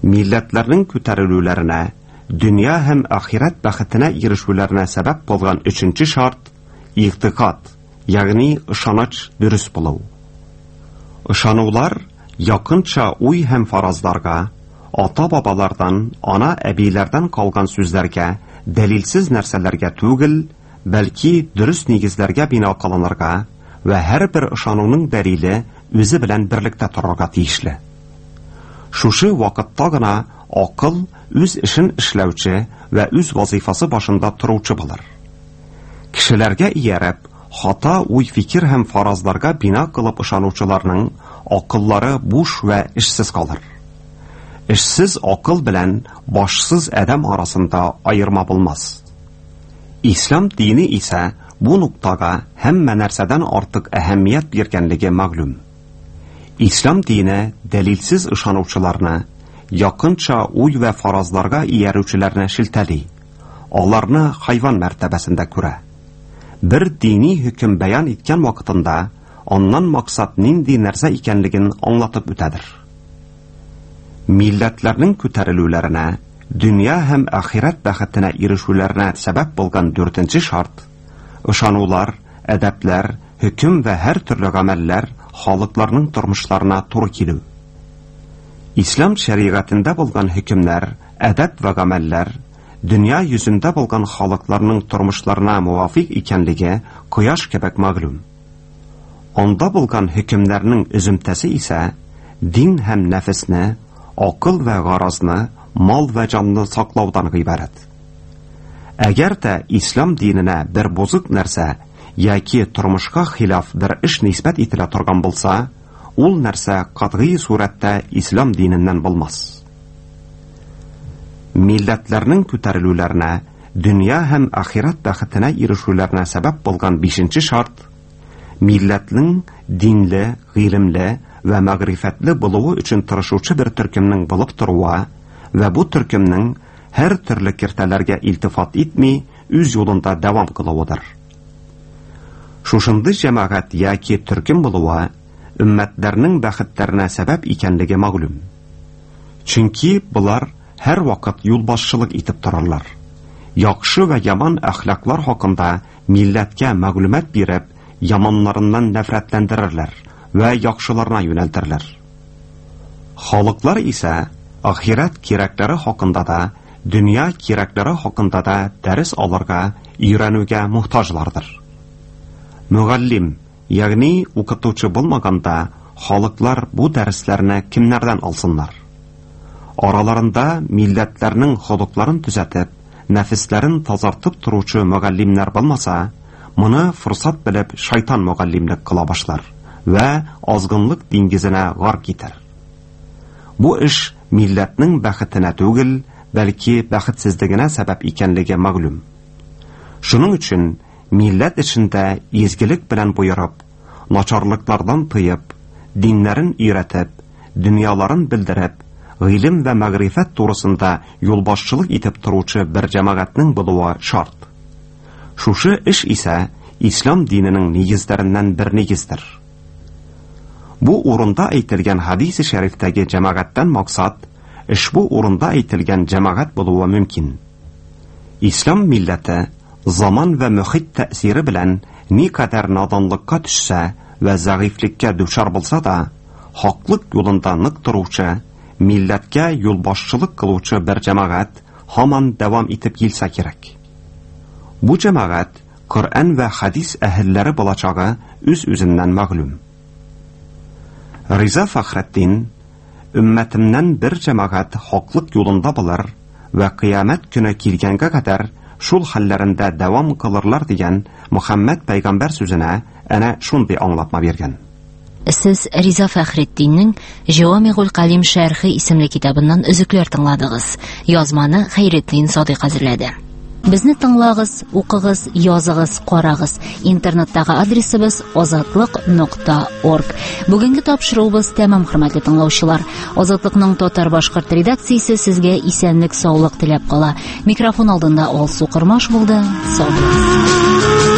D: Милләтләрнең күтәрелүләренә, дөнья һәм ахират бәхетенә ирешүләренә сәбәп булган өченче шарт — игътикад, ягъни ышаныч дөрес булу. Ышанулар якынча уй һәм фаразларга, ата-бабалардан, ана-әбиләрдән калган сүзләргә, дәлилсез нәрсәләргә түгел, бәлки дөрес нигезләргә бина кылынырга ва һәрбер ышануның дәлиле үзе белән берлектә торырга тиешле. Шушы вакытта гына акыл үз эшен эшләүче ва үз вазифасы башында торучы булыр. Кешеләргә ияреп, хата уй, фикер һәм фаразларга бина кылып ышанучыларның акыллары буш ва эшсез калыр. Эшсез акыл белән башсыз адәм арасында айырма булмас. Ислам дине исә бу нуктага һәммә нәрсәдән артык әһәмият биргәнлеге мәгълүм. Ислам дине дәлилсез ышанучыларны, якынча уй ва фаразларга иярүчеләрне шелтәли, аларны хайван мәртәбәсендә күрә. Бер дини хөкем бәян иткән вакытында аннан максат нинди нәрсә икәнлеген аңлатып үтәдер. Милләтләрнең күтәрелүләренә, дөнья һәм ахират бәхетенә ирешүләренә сәбәп булган дүртенче шарт — ышанулар, әдәпләр, хөкем ва һәр төрле гамәлләр халыкларның тормышларына туры килү. Ислам шәригатендә булган хөкемнәр, әдәп ва гамәлләр дөнья йөзендә булган халыкларның тормышларына муафик икәнлеге кояш кебек мәгълүм. Анда булган хөкемнәрнең үземтәсе исә дин һәм нәфесне, акыл ва гаразны, мал ва җанны саклаудан гыйбарәт. Әгәр дә ислам диненә бер бузык нәрсә яки тормышка хилаф бер эш нисбәт ителә торган булса, ул нәрсә катгый сурәттә ислам диненнән булмас. Милләтләрнең күтәрелүләренә, дөнья һәм ахират бәхетенә ирешүләренә сәбәп булган бишенче шарт — милләтнең динле, гыйлемле ва мәгърифәтле булуы өчен тырышучы бер төркемнең булып торуы ва бу төркемнең һәр төрле киртәләргә илтифат итми, үз юлында дәвам кылуыдыр. Шушынды җәмәгать яки төркем булуы өммәтләрнең бәхетләренә сәбәп икәнлеге мәгълүм. Чөнки булар һәр вакыт юлбашчылык итеп торалар. Яхшы ва яман әхлаклар хакында милләткә мәгълүмат биреп, яманнарыннан нәфрәтләндерерләр ва яхшыларына юнәлтерләр. Халыклар исә ахират кирәкләре хакында да, дөнья кирәкләре хакында да дәрес алырга, өйрәнүгә мохтаҗлардыр. Мугаллим, ягъни укытучы булмаганда, халыклар бу дәресләрне кемнәрдән алсыннар? Араларында милләтләрнең холыкларын төзәтеп, нәфесләрен тазартып торучы мугаллимнәр булмаса, моны фурсат белеп шайтан мугаллимлек кыла башлар ва азгынлык диңгезенә гарк итәр. Бу эш милләтнең бәхетенә түгел, бәлки бәхетсезлегенә сәбәп икәнлеге мәгълүм. Шуның өчен милләт эшендә изгелек белән буйырып, начарлыклардан тыеп, диннәрен өйрәтеп, дөньяларын белдереп, гыйлем ва мәгърифәт турысында юлбашчылык итеп торучы бер җәмәгатьнең булуы шарт. Шушы эш исә ислам диненең нигезләреннән бер нигездер. Бу урында әйтелгән хадис-и шәрифтәге җәмәгатьтән максат ошбу урында әйтелгән җәмәгать булуы мөмкин. Ислам милләте заман ва мөхит тәэсире белән никадәр наданлыкка төшсә ва зәгыйфлеккә дучар булса да, хаклык юлында нык торучы, милләткә юлбашчылык кылучы бер җәмәгать һаман дәвам итеп килсә кирәк. Бу җәмәгать Коръән ва хадис әһелләре булачагы үз-үзеннән мәгълүм. Риза Фахретдин: "Өммәтемнән бер җәмәгать хаклык юлында булыр ва кыямәт көне килгәнгә кадәр шул хәлләрендә дәвам кылырлар" дигән Мөхәммәд пәйгамбәр сүзенә әнә шундый аңлатма биргән.
A: Сез Риза Фахретдиннең Җавамигул Калим шәрхи исемле китабыннан өзекләр тыңладыгыз. Язманы Хәйретдин Садыйк әзерләде. Безне тыңлагыз, укыгыз, языгыз, карагыз. Интернеттагы адресыбыз азатлык нокта орг. Бүгенге тапшыруыбыз тәмам, хөрмәтле тыңлаучылар. Азатлыкның татар-башкорт редакциясе сезгә исәнлек, саулык теләп кала. Микрофон алдында Алсу Кырмаш булды. Сау булыгыз.